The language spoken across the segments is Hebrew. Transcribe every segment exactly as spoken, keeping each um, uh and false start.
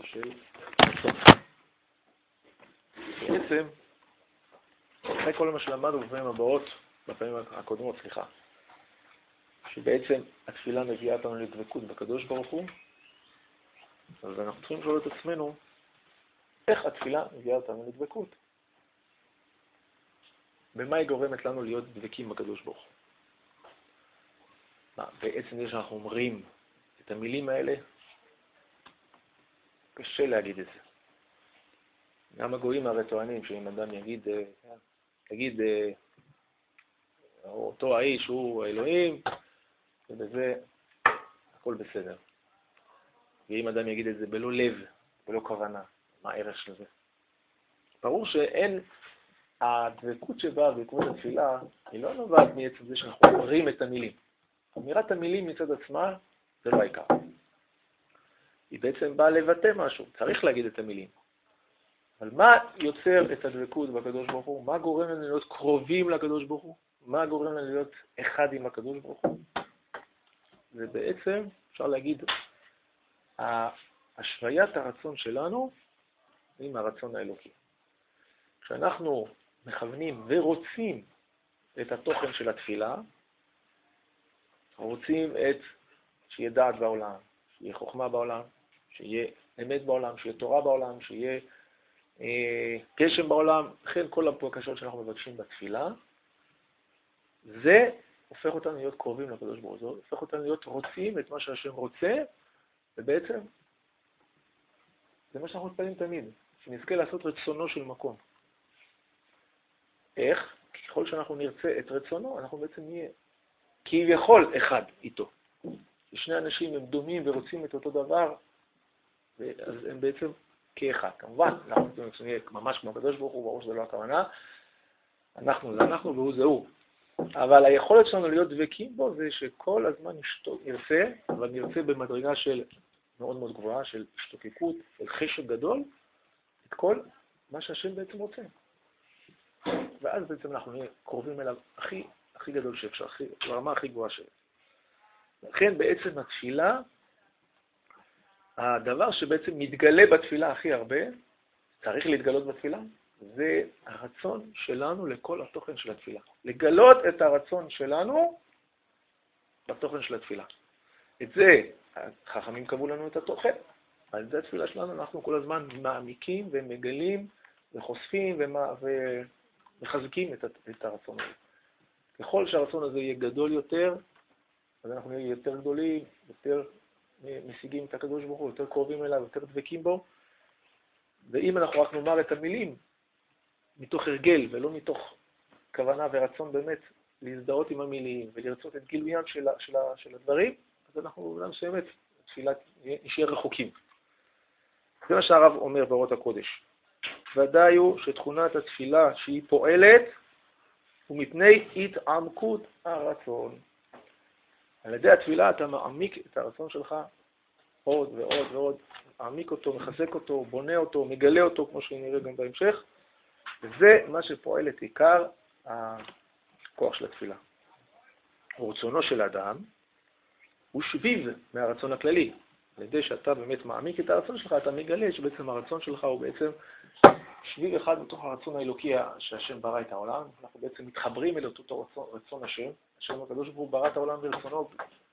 של רצון. בעצם, אחרי כל מה שלמדנו בפעמים הבאות, בפעמים הקודמות, סליחה, שבעצם התפילה מביאה אותנו לדבקות בקדוש ברוך הוא, אז אנחנו צריכים לשאול את עצמנו, איך התפילה מביאה אותנו לדבקות? במה היא גורמת לנו להיות דבקים בקדוש ברוך הוא? מה, בעצם זה שאנחנו אומרים את המילים האלה, קשה להגיד את זה. גם הגויים הרי טוענים שאם אדם יגיד, יגיד, אותו האיש הוא האלוהים, ובזה הכל בסדר. ואם אדם יגיד את זה בלא לב, בלא כוונה, מה הערך של זה? ברור שאין, הדבקות שבאה בעקבות התפילה, היא לא נובעת מעצם זה שאנחנו אומרים את המילים. אמירת המילים מצד עצמה, זה לא העיקר. היא בעצם באה לבטא משהו, צריך להגיד את המילים. אבל מה יוצר את הדבקות בקדוש ברוך הוא? מה גורם לנו להיות קרובים לקדוש ברוך הוא? מה גורם לנו להיות אחד עם הקדוש ברוך הוא? זה בעצם, אפשר להגיד, השוויית הרצון שלנו עם הרצון האלוקי. כשאנחנו מכוונים ורוצים את התוכן של התפילה, רוצים את שיהיה דעת בעולם, שיהיה חוכמה בעולם, שיהיה אמת בעולם, שיהיה תורה בעולם, שיהיה אה, גשם בעולם, לכן כל הבקשות שאנחנו מבקשים בתפילה, זה הופך אותנו להיות קרובים לקדוש ברוך הוא, הופך אותנו להיות רוצים את מה שהשם רוצה, ובעצם זה מה שאנחנו מתפללים תמיד, שנזכה לעשות רצונו של מקום. איך? ככל שאנחנו נרצה את רצונו, אנחנו בעצם נהיה כביכול אחד איתו. שני אנשים הם דומים ורוצים את אותו דבר, אז הם בעצם כאחד. כמובן, אנחנו נהיה ממש כמו הקדוש ברוך הוא, ברור שזה לא הכוונה. אנחנו זה אנחנו והוא זה הוא. אבל היכולת שלנו להיות דבקים בו זה שכל הזמן נרצה, אבל נרצה במדרגה של מאוד מאוד גבוהה, של השתוקקות, של חשק גדול, את כל מה שהשם בעצם רוצה. ואז בעצם אנחנו נהיה קרובים אליו הכי, הכי גדול שאפשר, הכי, ברמה הכי גבוהה שלו. לכן בעצם התפילה, הדבר שבעצם מתגלה בתפילה הכי הרבה, צריך להתגלות בתפילה, זה הרצון שלנו לכל התוכן של התפילה. לגלות את הרצון שלנו בתוכן של התפילה. את זה, החכמים קבעו לנו את התוכן, על זה התפילה שלנו אנחנו כל הזמן מעמיקים ומגלים וחושפים ומחזקים את, את הרצון הזה. ככל שהרצון הזה יהיה גדול יותר, אז אנחנו נהיה יותר גדולים, יותר משיגים את הקדוש ברוך הוא, יותר קרובים אליו, יותר דבקים בו. ואם אנחנו רק נאמר את המילים מתוך הרגל ולא מתוך כוונה ורצון באמת להזדהות עם המילים ולרצות את גילוין של, של, של הדברים, אז אנחנו במידה מסוימת תפילת נשאר רחוקים. זה מה שהרב אומר באורות הקודש. ודאי הוא שתכונת התפילה שהיא פועלת ומפני התעמקות הרצון. על ידי התפילה אתה מעמיק את הרצון שלך עוד ועוד ועוד, מעמיק אותו, מחזק אותו, בונה אותו, מגלה אותו, כמו שנראה גם בהמשך. וזה מה שפועל את עיקר הכוח של התפילה. רצונו של האדם הוא שביב מהרצון הכללי. על ידי שאתה באמת מעמיק את הרצון שלך, אתה מגלה שבעצם הרצון שלך הוא בעצם שביב אחד בתוך הרצון האלוקי שהשם ברא את העולם. אנחנו בעצם מתחברים אל אותו רצון, רצון השם. השם הקדוש ברוך הוא ברא את העולם ברצונו,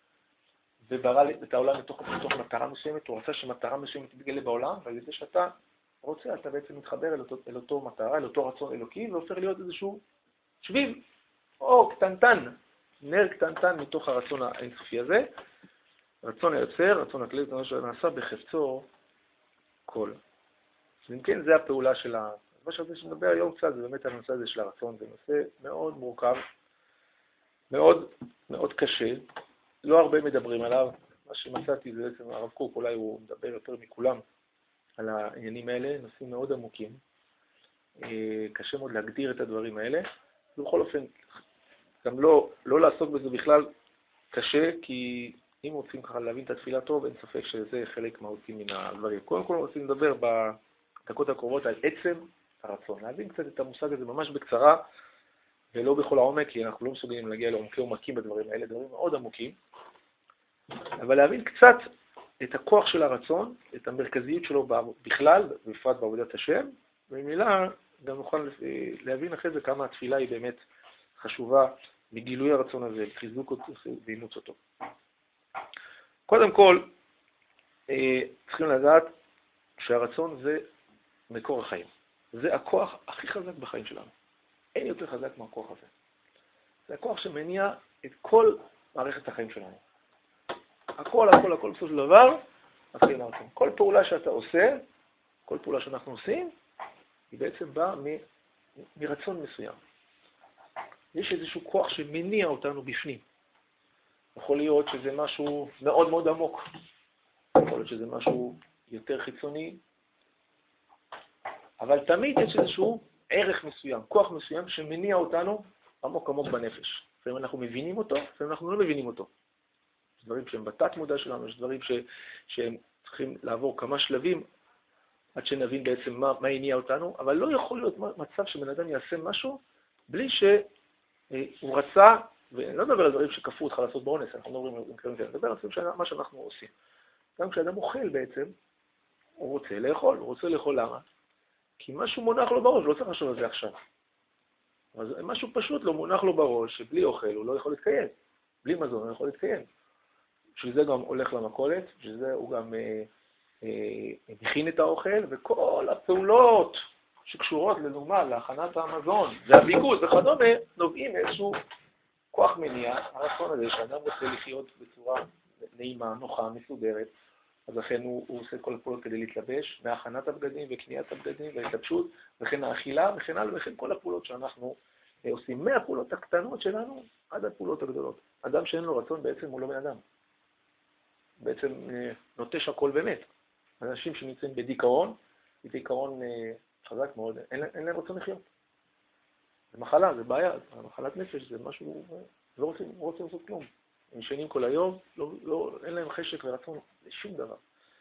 וברא את העולם לתוך, לתוך מטרה מסוימת. הוא רצה שמטרה מסוימת תתגלה בעולם, ועל ידי שאתה רוצה, אתה בעצם מתחבר אל אותו, אל אותו מטרה, אל אותו רצון אלוקי, והופך להיות איזשהו שביב, או קטנטן, נר קטנטן מתוך הרצון האינסופי הזה. רצון היוצר, רצון הכללי, זה מה שנעשה בחפצו כל. אז אם כן, זה הפעולה של ה... מה שזה שנדבר היום קצת, זה באמת הנושא הזה של הרצון, זה נושא מאוד מורכב, מאוד מאוד קשה, לא הרבה מדברים עליו. מה שמצאתי זה בעצם הרב קוק, אולי הוא מדבר יותר מכולם על העניינים האלה, נושאים מאוד עמוקים. קשה מאוד להגדיר את הדברים האלה. בכל אופן, גם לא, לא לעסוק בזה בכלל קשה, כי אם רוצים ככה להבין את התפילה טוב, אין ספק שזה חלק מהותי מן הדברים. קודם כל רוצים לדבר בדקות הקרובות על עצם הרצון. להבין קצת את המושג הזה ממש בקצרה, ולא בכל העומק, כי אנחנו לא מסוגלים להגיע לעומקי עומקים בדברים האלה, דברים מאוד עמוקים. אבל להבין קצת את הכוח של הרצון, את המרכזיות שלו בכלל, בפרט בעבודת השם, ובמילה גם נוכל להבין אחרי זה כמה התפילה היא באמת חשובה מגילוי הרצון הזה, חיזוק אותו ואימוץ אותו. קודם כל, צריכים לדעת שהרצון זה מקור החיים. זה הכוח הכי חזק בחיים שלנו. אין יותר חזק מהכוח הזה. זה הכוח שמניע את כל מערכת החיים שלנו. הכל, הכל, הכל, בסופו של דבר, מתחיל מהרצון. כל פעולה שאתה עושה, כל פעולה שאנחנו עושים, היא בעצם באה מ, מרצון מסוים. יש איזשהו כוח שמניע אותנו בפנים. יכול להיות שזה משהו מאוד מאוד עמוק. יכול להיות שזה משהו יותר חיצוני. אבל תמיד יש איזשהו ערך מסוים, כוח מסוים שמניע אותנו עמוק עמוק בנפש. לפעמים אנחנו מבינים אותו, לפעמים אנחנו לא מבינים אותו. יש דברים שהם בתת מודע שלנו, יש דברים ש, שהם צריכים לעבור כמה שלבים עד שנבין בעצם מה, מה הניע אותנו, אבל לא יכול להיות מצב שבן אדם יעשה משהו בלי שהוא רצה, ואני לא מדבר על דברים שכפו אותך לעשות באונס, אנחנו לא אומרים עם כאלה, אני מדבר על מה שאנחנו עושים. גם כשאדם אוכל בעצם, הוא רוצה לאכול, הוא רוצה לאכול למה? כי משהו מונח לו בראש, לא צריך לחשוב על זה עכשיו. אז משהו פשוט לא מונח לו בראש, שבלי אוכל הוא לא יכול להתקיים. בלי מזון הוא לא יכול להתקיים. בשביל זה גם הולך למכולת, בשביל זה הוא גם אה, אה, מכין את האוכל, וכל הפעולות שקשורות לדוגמה להכנת המזון, והביגוד וכדומה, נובעים מאיזשהו כוח מניע, הרצון הזה שאדם רוצה לחיות בצורה נעימה, נוחה, מסודרת, אז לכן הוא, הוא עושה כל הפעולות כדי להתלבש, מהכנת הבגדים וקניית הבגדים והתלבשות, וכן האכילה, וכן הלאה, וכן כל הפעולות שאנחנו עושים, מהפעולות הקטנות שלנו עד הפעולות הגדולות. אדם שאין לו רצון בעצם הוא לא בן אדם. בעצם נוטש הכל באמת. אנשים שנמצאים בדיכאון, בדיכאון חזק מאוד, אין, אין להם רצון לחיות. זה מחלה, זה בעיה, מחלת נפש, זה משהו, לא רוצים, לא רוצים לעשות כלום. הם ישנים כל היום, לא, לא, אין להם חשק ורצון לשום דבר.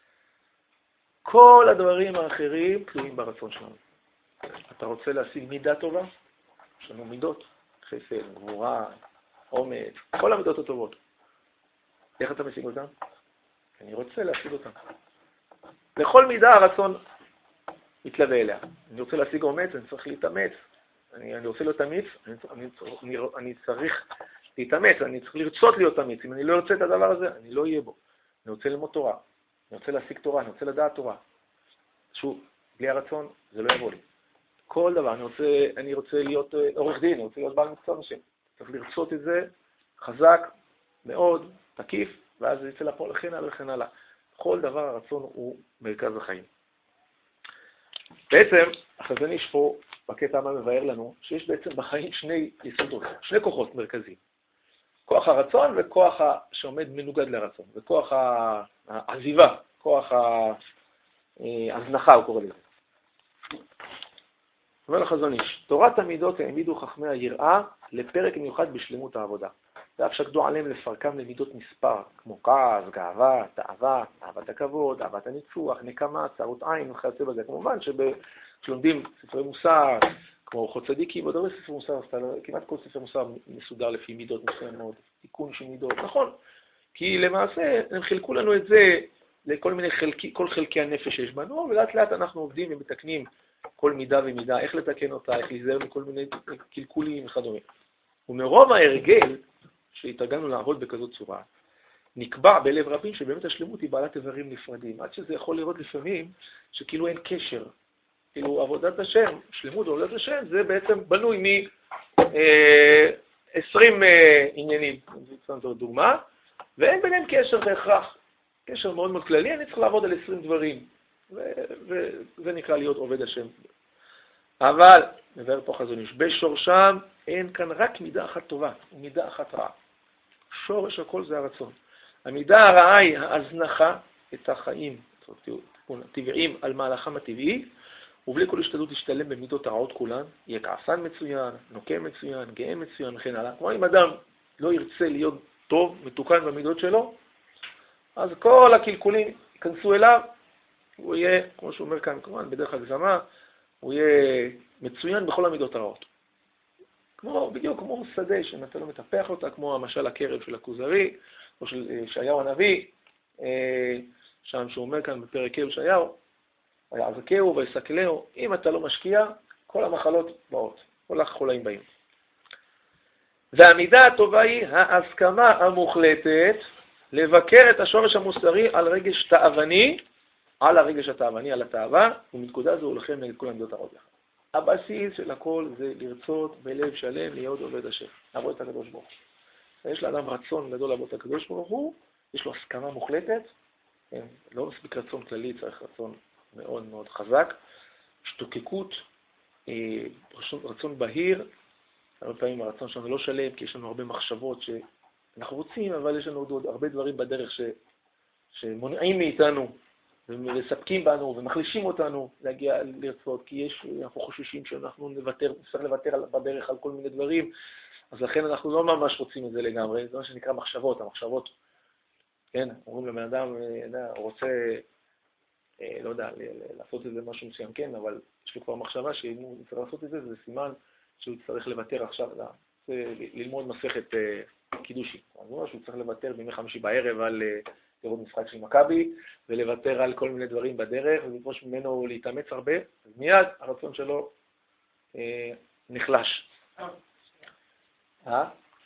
כל הדברים האחרים תלויים ברצון שלנו. אתה רוצה להשיג מידה טובה? יש לנו מידות, חסד, גבורה, אומץ, כל המידות הטובות. איך אתה משיג אותן? אני רוצה להשיג אותן. לכל מידה הרצון מתלווה אליה. אני רוצה להשיג אומץ, אני צריך להתאמץ. אני, אני רוצה להיות אמיץ, אני, אני, אני, אני צריך להתאמץ, אני צריך לרצות להיות אמיץ. אם אני לא רוצה את הדבר הזה, אני לא אהיה בו. אני רוצה ללמוד תורה, אני רוצה להשיג תורה, אני רוצה לדעת תורה. שוב, בלי הרצון זה לא יבוא לי. כל דבר, אני רוצה, אני רוצה להיות עורך דין, אני רוצה להיות בעל מקצוע משם. צריך לרצות את זה חזק, מאוד, תקיף, ואז זה יצא לפועל לכן הלאה וכן הלאה. כל דבר הרצון הוא מרכז החיים. בעצם, החזון איש פה, בקטע מה מבאר לנו, שיש בעצם בחיים שני יסודות, שני כוחות מרכזיים. כוח הרצון וכוח שעומד מנוגד לרצון, וכוח העזיבה, כוח ההזנחה, הוא קורא לזה. אומר לחזון איש, תורת המידות העמידו חכמי היראה לפרק מיוחד בשלמות העבודה. ואף שקדו עליהם לפרקם למידות מספר, כמו כעס, גאווה, תאווה, אהבת הכבוד, אהבת הניצוח, נקמה, צרות עין וכיוצא בזה. כמובן שבלומדים ספרי מוסר, כמו אורחות צדיקים, עוד הרבה ספרי מוסר, כמעט כל ספר מוסר מסודר לפי מידות מסוימות, תיקון של מידות, נכון. כי למעשה הם חילקו לנו את זה לכל מיני חלקי, כל חלקי הנפש שיש בנו, ולאט לאט אנחנו עובדים ומתקנים כל מידה ומידה, איך לתקן אותה, איך להיזהר מכל מיני קלקולים וכדומה. ומרוב ההרגל שהתרגלנו לעבוד בכזאת צורה, נקבע בלב רבים שבאמת השלמות היא בעלת איברים נפרדים, עד שזה יכול לראות לפעמים שכאילו אין קשר. כאילו עבודת השם, שלמות עבודת השם, זה בעצם בנוי מ-עשרים עניינים, זו דוגמה, ואין ביניהם קשר בהכרח, קשר מאוד מאוד כללי, אני צריך לעבוד על עשרים דברים, וזה נקרא להיות עובד השם. אבל, נבהר פה חזון איש, בשורשם אין כאן רק מידה אחת טובה, ומידה אחת רעה. שורש הכל זה הרצון. המידה הרעה היא ההזנחה את החיים, טבעיים על מהלכם הטבעי, ובלי כל השתדלות להשתלם במידות הרעות כולן, יהיה כעסן מצוין, נוקם מצוין, גאה מצוין, וכן הלאה. כמו אם אדם לא ירצה להיות טוב, מתוקן במידות שלו, אז כל הקלקולים ייכנסו אליו, הוא יהיה, כמו שהוא אומר כאן, כמובן, בדרך הגזמה, הוא יהיה מצוין בכל המידות הרעות. כמו, בדיוק כמו שדה, שאם אתה לא מטפח אותה, כמו המשל הקרב של הכוזרי, או של ישעיהו הנביא, שם שהוא אומר כאן בפרק ה' ישעיהו, ויעזקהו ויסקלהו, אם אתה לא משקיע, כל המחלות באות, כל החולאים באים. והמידה הטובה היא ההסכמה המוחלטת לבקר את השורש המוסרי על רגש תאווני, על הרגש התאווני, על התאווה, ומנקודה זו הולכים נגד כל עמדות הרעות לך. הבסיס של הכל זה לרצות בלב שלם להיות עובד השם, לעבוד את הקדוש ברוך הוא. יש לאדם רצון גדול לעבוד את הקדוש ברוך הוא, יש לו הסכמה מוחלטת, כן? לא מספיק רצון כללי, צריך רצון מאוד מאוד חזק, השתוקקות, רצון, רצון בהיר, הרבה פעמים הרצון שלנו לא שלם, כי יש לנו הרבה מחשבות שאנחנו רוצים, אבל יש לנו עוד הרבה דברים בדרך ש, שמונעים מאיתנו, ומספקים בנו ומחלישים אותנו להגיע לרצות, כי יש, אנחנו חוששים שאנחנו נוותר, נצטרך לוותר בדרך על כל מיני דברים, אז לכן אנחנו לא ממש רוצים את זה לגמרי, זה מה שנקרא מחשבות, המחשבות, כן, אומרים לבן אדם, הוא רוצה, לא יודע, לעשות את זה משהו מסוים, כן, אבל יש לו כבר מחשבה שאם הוא צריך לעשות את זה, זה סימן שהוא צריך לוותר עכשיו, ללמוד מסכת קידושי, אז הוא אומר שהוא צריך לוותר בימי חמישי בערב על לראות משחק של מכבי, ולוותר על כל מיני דברים בדרך, ולדרוש ממנו להתאמץ הרבה, אז מיד הרצון שלו אה, נחלש. אה?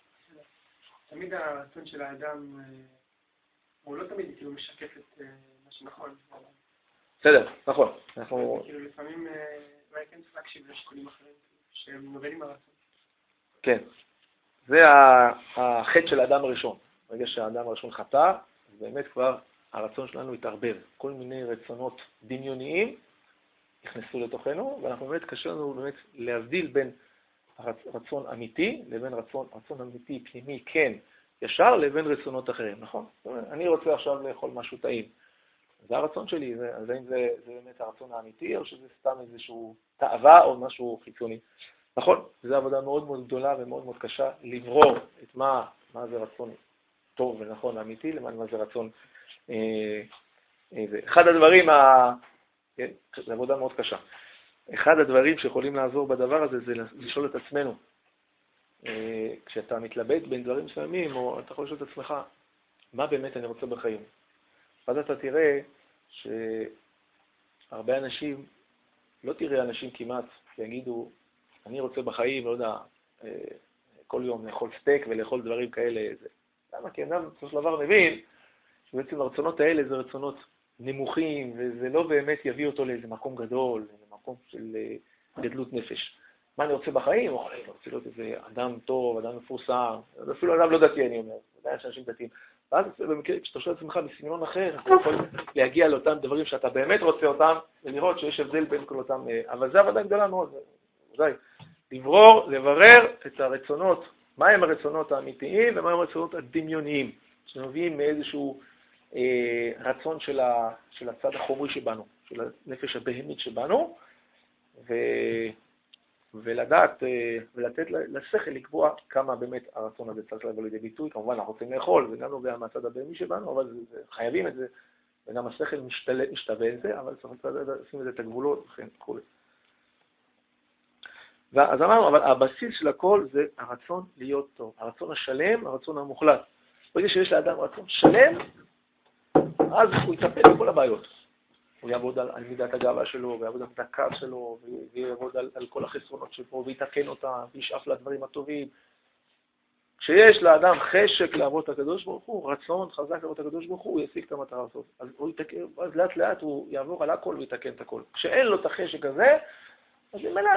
תמיד הרצון של האדם, הוא לא תמיד כאילו משקף את מה שנכון. בסדר, נכון. אנחנו... כאילו לפעמים, אולי כן צריך להקשיב לשיקולים אחרים, שהם נובעים הרצון. כן. זה החטא של האדם הראשון. ברגע שהאדם הראשון חטא, באמת כבר הרצון שלנו התערבב. כל מיני רצונות דמיוניים נכנסו לתוכנו, ואנחנו באמת קשה לנו באמת להבדיל בין רצון אמיתי לבין רצון, רצון אמיתי פנימי, כן, ישר, לבין רצונות אחרים, נכון? אני רוצה עכשיו לאכול משהו טעים. זה הרצון שלי, זה, אז האם זה, זה באמת הרצון האמיתי, או שזה סתם איזשהו תאווה או משהו חיצוני. נכון? זו עבודה מאוד מאוד גדולה ומאוד מאוד קשה לברור את מה, מה זה רצון טוב ונכון אמיתי, למען מה זה רצון. אה, אה, זה. אחד הדברים, ה... כן, זו עבודה מאוד קשה. אחד הדברים שיכולים לעזור בדבר הזה זה לשאול את עצמנו. אה, כשאתה מתלבט בין דברים מסוימים, או אתה יכול לשאול את עצמך, מה באמת אני רוצה בחיים? אז אתה תראה שהרבה אנשים, לא תראה אנשים כמעט, שיגידו, אני רוצה בחיים, לא יודע, אה, כל יום לאכול סטייק ולאכול דברים כאלה. זה. למה? כי אדם בסופו של דבר מבין שבעצם הרצונות האלה זה רצונות נמוכים, וזה לא באמת יביא אותו לאיזה מקום גדול, לאיזה מקום של גדלות נפש. מה אני רוצה בחיים? או אני רוצה להיות איזה אדם טוב, אדם מפורסם, אפילו אדם לא דתי, אני אומר, עדיין שאנשים דתיים. ואז במקרה, כשאתה שואל את עצמך בסגנון אחר, אתה יכול להגיע לאותם דברים שאתה באמת רוצה אותם, ולראות שיש הבדל בין כל אותם, אבל זה עבודה גדולה מאוד, ודאי. לברור, לברר את הרצונות, מהם הרצונות האמיתיים ומהם הרצונות הדמיוניים, שנובעים מאיזשהו אה, רצון של, ה, של הצד החומרי שבנו, של הנפש הבהמית שבנו, ו, ולדעת אה, ולתת לשכל לקבוע כמה באמת הרצון הזה צריך לבוא לידי ביטוי. כמובן אנחנו רוצים לאכול, זה גם נובע מהצד הבהמי שבנו, אבל זה, זה, חייבים את זה, וגם השכל משתווה, משתווה את זה, אבל צריך לשים את זה את הגבולות וכן כולי. אז אמרנו, אבל הבסיס של הכל זה הרצון להיות טוב, הרצון השלם, הרצון המוחלט. ברגע שיש לאדם רצון שלם, אז הוא יטפל בכל הבעיות. הוא יעבוד על, על מידת הגאווה שלו, ויעבוד על מידת הכעס שלו, ויעבוד על, על כל החסרונות שלו, ויתקן אותם, וישאף לדברים הטובים. כשיש לאדם חשק לעבוד את הקדוש ברוך הוא, רצון חזק לעבוד את הקדוש ברוך הוא, הוא ישיג את המטרה הזאת. אז, הוא יתקן, אז לאט לאט הוא יעבור על הכל ויתקן את הכל. כשאין לו את החשק הזה, אז ימלא.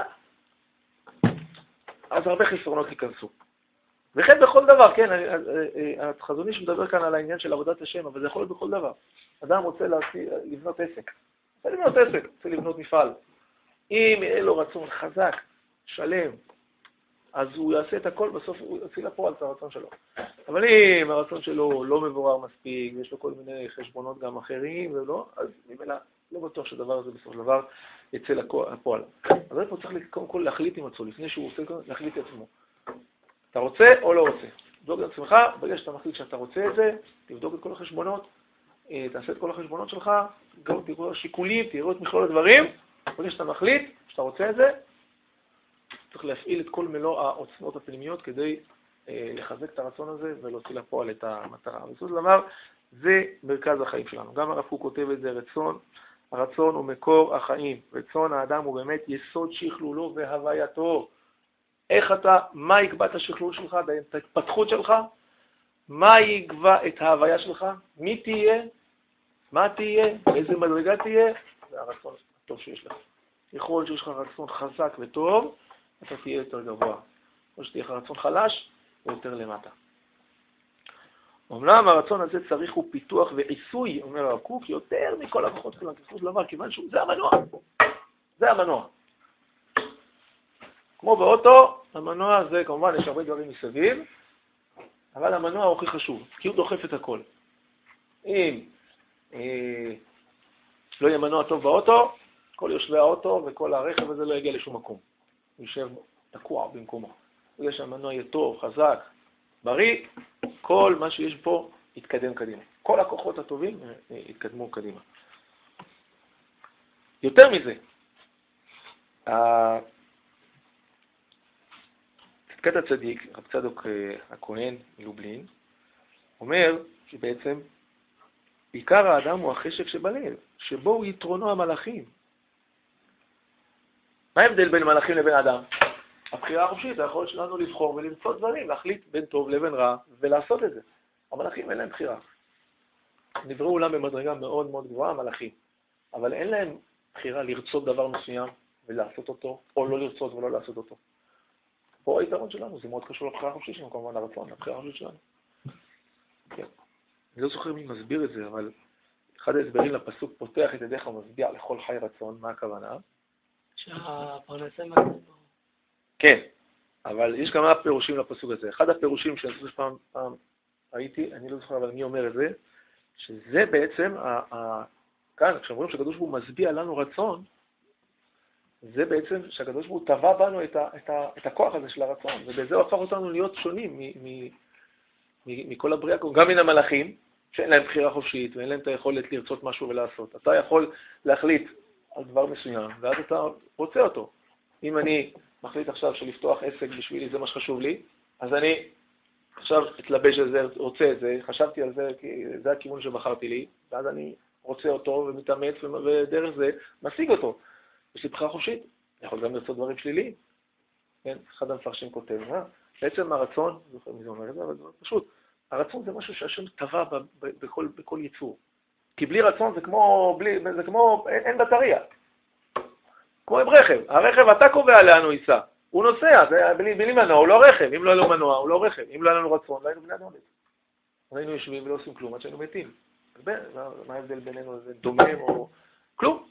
אז הרבה חסרונות ייכנסו. וכן בכל דבר, כן, החזון איש מדבר כאן על העניין של עבודת השם, אבל זה יכול להיות בכל דבר. אדם רוצה לבנות עסק, רוצה לבנות עסק, רוצה לבנות מפעל. אם יהיה לו רצון חזק, שלם, אז הוא יעשה את הכל, בסוף הוא יוציא לפועל את הרצון שלו. אבל אם הרצון שלו לא מבורר מספיק, יש לו כל מיני חשבונות גם אחרים, ולא, אז ממילא לא בטוח שהדבר הזה בסוף דבר יצא לפועל. אז פה צריך קודם כל להחליט עם עצמו, לפני שהוא עושה להחליט את עצמו. אתה רוצה או לא רוצה? תבדוק את עצמך, ברגע שאתה מחליט שאתה רוצה את זה, תבדוק את כל החשבונות, תעשה את כל החשבונות שלך, גם תראו שיקולים, תראו את מכלול הדברים, ברגע שאתה מחליט שאתה רוצה את זה, צריך להפעיל את כל מלוא העוצמות הפנימיות כדי אה, לחזק את הרצון הזה ולהוציא לפועל את המטרה. בסופו של דבר, זה מרכז החיים שלנו. גם הרב קוק כותב את זה, רצון, הרצון הוא מקור החיים. רצון האדם הוא באמת יסוד שכלולו והווייתו. איך אתה, מה יקבע את השכלול שלך, את ההתפתחות שלך? מה יקבע את ההוויה שלך? מי תהיה? מה תהיה? איזה מדרגה תהיה? זה הרצון הטוב שיש לך. יכול שיש לך רצון חזק וטוב, אתה תהיה יותר גבוה. או שתהיה לך רצון חלש, ויותר למטה. אמנם הרצון הזה צריך הוא פיתוח ועיסוי, אומר הרב קוק, יותר מכל הכוחות כולם, כספות דבר, כיוון שזה המנוע. זה המנוע. כמו באוטו, המנוע זה, כמובן, יש הרבה דברים מסביב, אבל המנוע הוא הכי חשוב, כי הוא דוחף את הכל. אם אה, לא יהיה מנוע טוב באוטו, כל יושבי האוטו וכל הרכב הזה לא יגיע לשום מקום. הוא יישב תקוע במקומו. בגלל שהמנוע יהיה טוב, חזק, בריא, כל מה שיש פה יתקדם קדימה. כל הכוחות הטובים יתקדמו קדימה. יותר מזה, צדקת הצדיק, רב צדוק הכהן מלובלין, אומר שבעצם עיקר האדם הוא החשק שבלב, שבו הוא יתרונו המלאכים. מה ההבדל בין מלאכים לבין אדם? הבחירה החופשית, היכולת שלנו לבחור ולמצוא דברים, להחליט בין טוב לבין רע ולעשות את זה. המלאכים אין להם בחירה. נבראו אולם במדרגה מאוד מאוד גבוהה, המלאכים. אבל אין להם בחירה לרצות דבר מסוים ולעשות אותו, או לא לרצות ולא לעשות אותו. פה היתרון שלנו, זה מאוד קשור לבחירה החופשית שלנו, כמובן לרצון, לבחירה החופשית שלנו. כן. אני לא זוכר מי מסביר את זה, אבל אחד ההסברים לפסוק פותח את ידיך ומשביע לכל חי רצון, מה הכוונה? שהפרנסה מעצמו. כן, אבל יש כמה פירושים לפסוק הזה. אחד הפירושים שאני חושב שפעם פעם ראיתי, אני לא זוכר אבל מי אומר את זה, שזה בעצם, ה, ה, כאן כשאומרים שהקדוש ברוך הוא משביע לנו רצון, זה בעצם שהקדוש ברוך הוא טבע בנו את, ה, את, ה, את הכוח הזה של הרצון, ובזה הוא הפך אותנו להיות שונים מ, מ, מ, מכל הבריאה, גם מן המלאכים, שאין להם בחירה חופשית ואין להם את היכולת לרצות משהו ולעשות. אתה יכול להחליט על דבר מסוים, ואז אתה רוצה אותו. אם אני מחליט עכשיו שלפתוח עסק בשבילי, זה מה שחשוב לי, אז אני עכשיו אתלבש על זה, רוצה את זה, חשבתי על זה, כי זה הכיוון שבחרתי לי, ואז אני רוצה אותו ומתאמץ, ודרך זה משיג אותו. יש לי בחירה חופשית, אני יכול גם לרצות דברים שליליים. כן? אחד המפרשים כותב, אה? בעצם הרצון, לא זוכר מי זה אומר את זה, אבל זה פשוט, הרצון זה משהו שהשם טבע בכל, בכל יצור. כי בלי רצון זה כמו, בלי, זה כמו, אין, אין בטריה. כמו עם רכב. הרכב אתה קובע לאן הוא ייסע. הוא נוסע, זה בלי, בלי מנוע, הוא לא רכב. אם לא היה לו מנוע, הוא לא רכב. אם לא היה לנו רצון, לא היינו בני אדם. היינו יושבים ולא עושים כלום, עד שהיינו מתים. מה ההבדל בינינו? זה דומם או... כלום.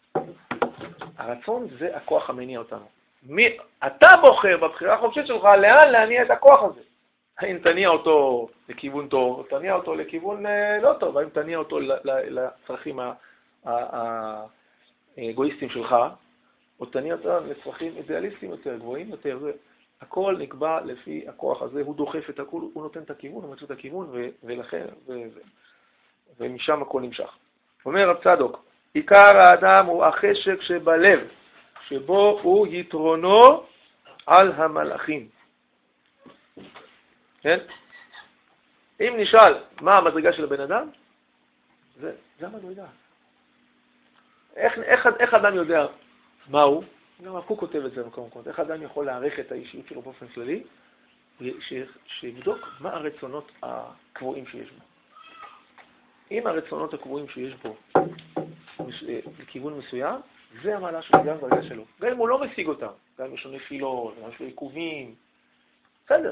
הרצון זה הכוח המניע אותנו. מי, אתה בוחר בבחירה החופשית שלך לאן להניע את הכוח הזה. האם תניע אותו לכיוון טוב, או תניע אותו לכיוון לא טוב, האם תניע אותו לצרכים האגואיסטיים שלך, או תניע אותו לצרכים אידיאליסטיים יותר, גבוהים יותר. הכל נקבע לפי הכוח הזה, הוא דוחף את הכל, הוא נותן את הכיוון, הוא מצא את הכיוון, ולכן, ומשם הכל נמשך. אומר רב צדוק, עיקר האדם הוא החשק שבלב, שבו הוא יתרונו על המלאכים. כן? אם נשאל מה המדרגה של הבן אדם, זה, זה המדרגה. איך, איך, איך אדם יודע מה הוא? גם הרב קוק כותב את זה במקום מקום. איך אדם יכול להעריך את האישיות שלו באופן כללי? ש, שיבדוק מה הרצונות הקבועים שיש בו. אם הרצונות הקבועים שיש בו לכיוון מסוים, זה המעלה שלו, גם ברגע שלו. גם אם הוא לא משיג אותם, גם אם יש לו נפילות, גם יש לו עיכובים, בסדר.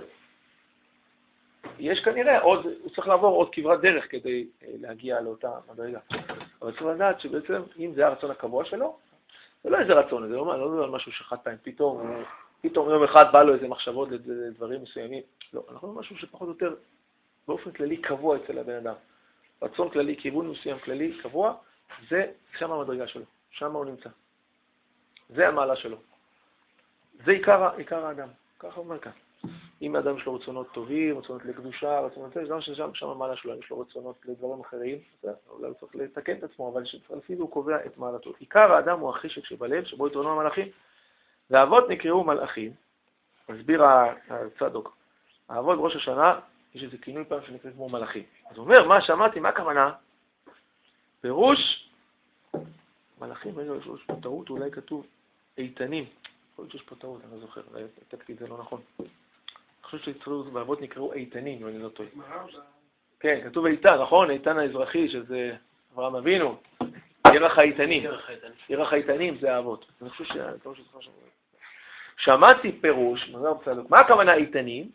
יש כנראה עוד, הוא צריך לעבור עוד כברת דרך כדי להגיע לאותה מדרגה. אבל צריך לדעת שבעצם, אם זה הרצון הקבוע שלו, זה לא איזה רצון, זה לא, לא משהו שחד פעם, פתאום, פתאום יום אחד בא לו איזה מחשבות לדברים מסוימים. לא, אנחנו לא משהו שפחות או יותר באופן כללי קבוע אצל הבן אדם. רצון כללי, כיוון מסוים כללי, קבוע, זה שם המדרגה שלו, שם הוא נמצא. זה המעלה שלו. זה עיקר, עיקר האדם, ככה אומר כאן. אם האדם יש לו רצונות טובים, רצונות לקדושה, רצונות... זה גם ששם שם המעלה שלו, יש לו רצונות לדברים אחרים, אולי הוא צריך לתקן את עצמו, אבל לפי זה הוא קובע את מעלתו. עיקר האדם הוא החשק שבלב, שבו יתרונו המלאכים. והאבות נקראו מלאכים, מסביר הצדוק. האבות ראש השנה יש איזה כינוי פעם שנקרא כמו מלאכים. אז הוא אומר, מה שמעתי, מה הכוונה? פירוש, מלאכים, רגע, יש פה טעות, אולי כתוב איתנים. יכול להיות שיש פה טעות, אני לא זוכר, אולי העתקתי את זה לא נכון. אני חושב שבאבות נקראו איתנים, אם אני לא טועה. כן, כתוב איתן, נכון? איתן האזרחי, שזה אברהם אבינו. ירח האיתנים. ירח האיתנים זה האבות. אני חושב שהטעות שלך שם. שמעתי פירוש, מה הכוונה איתנים?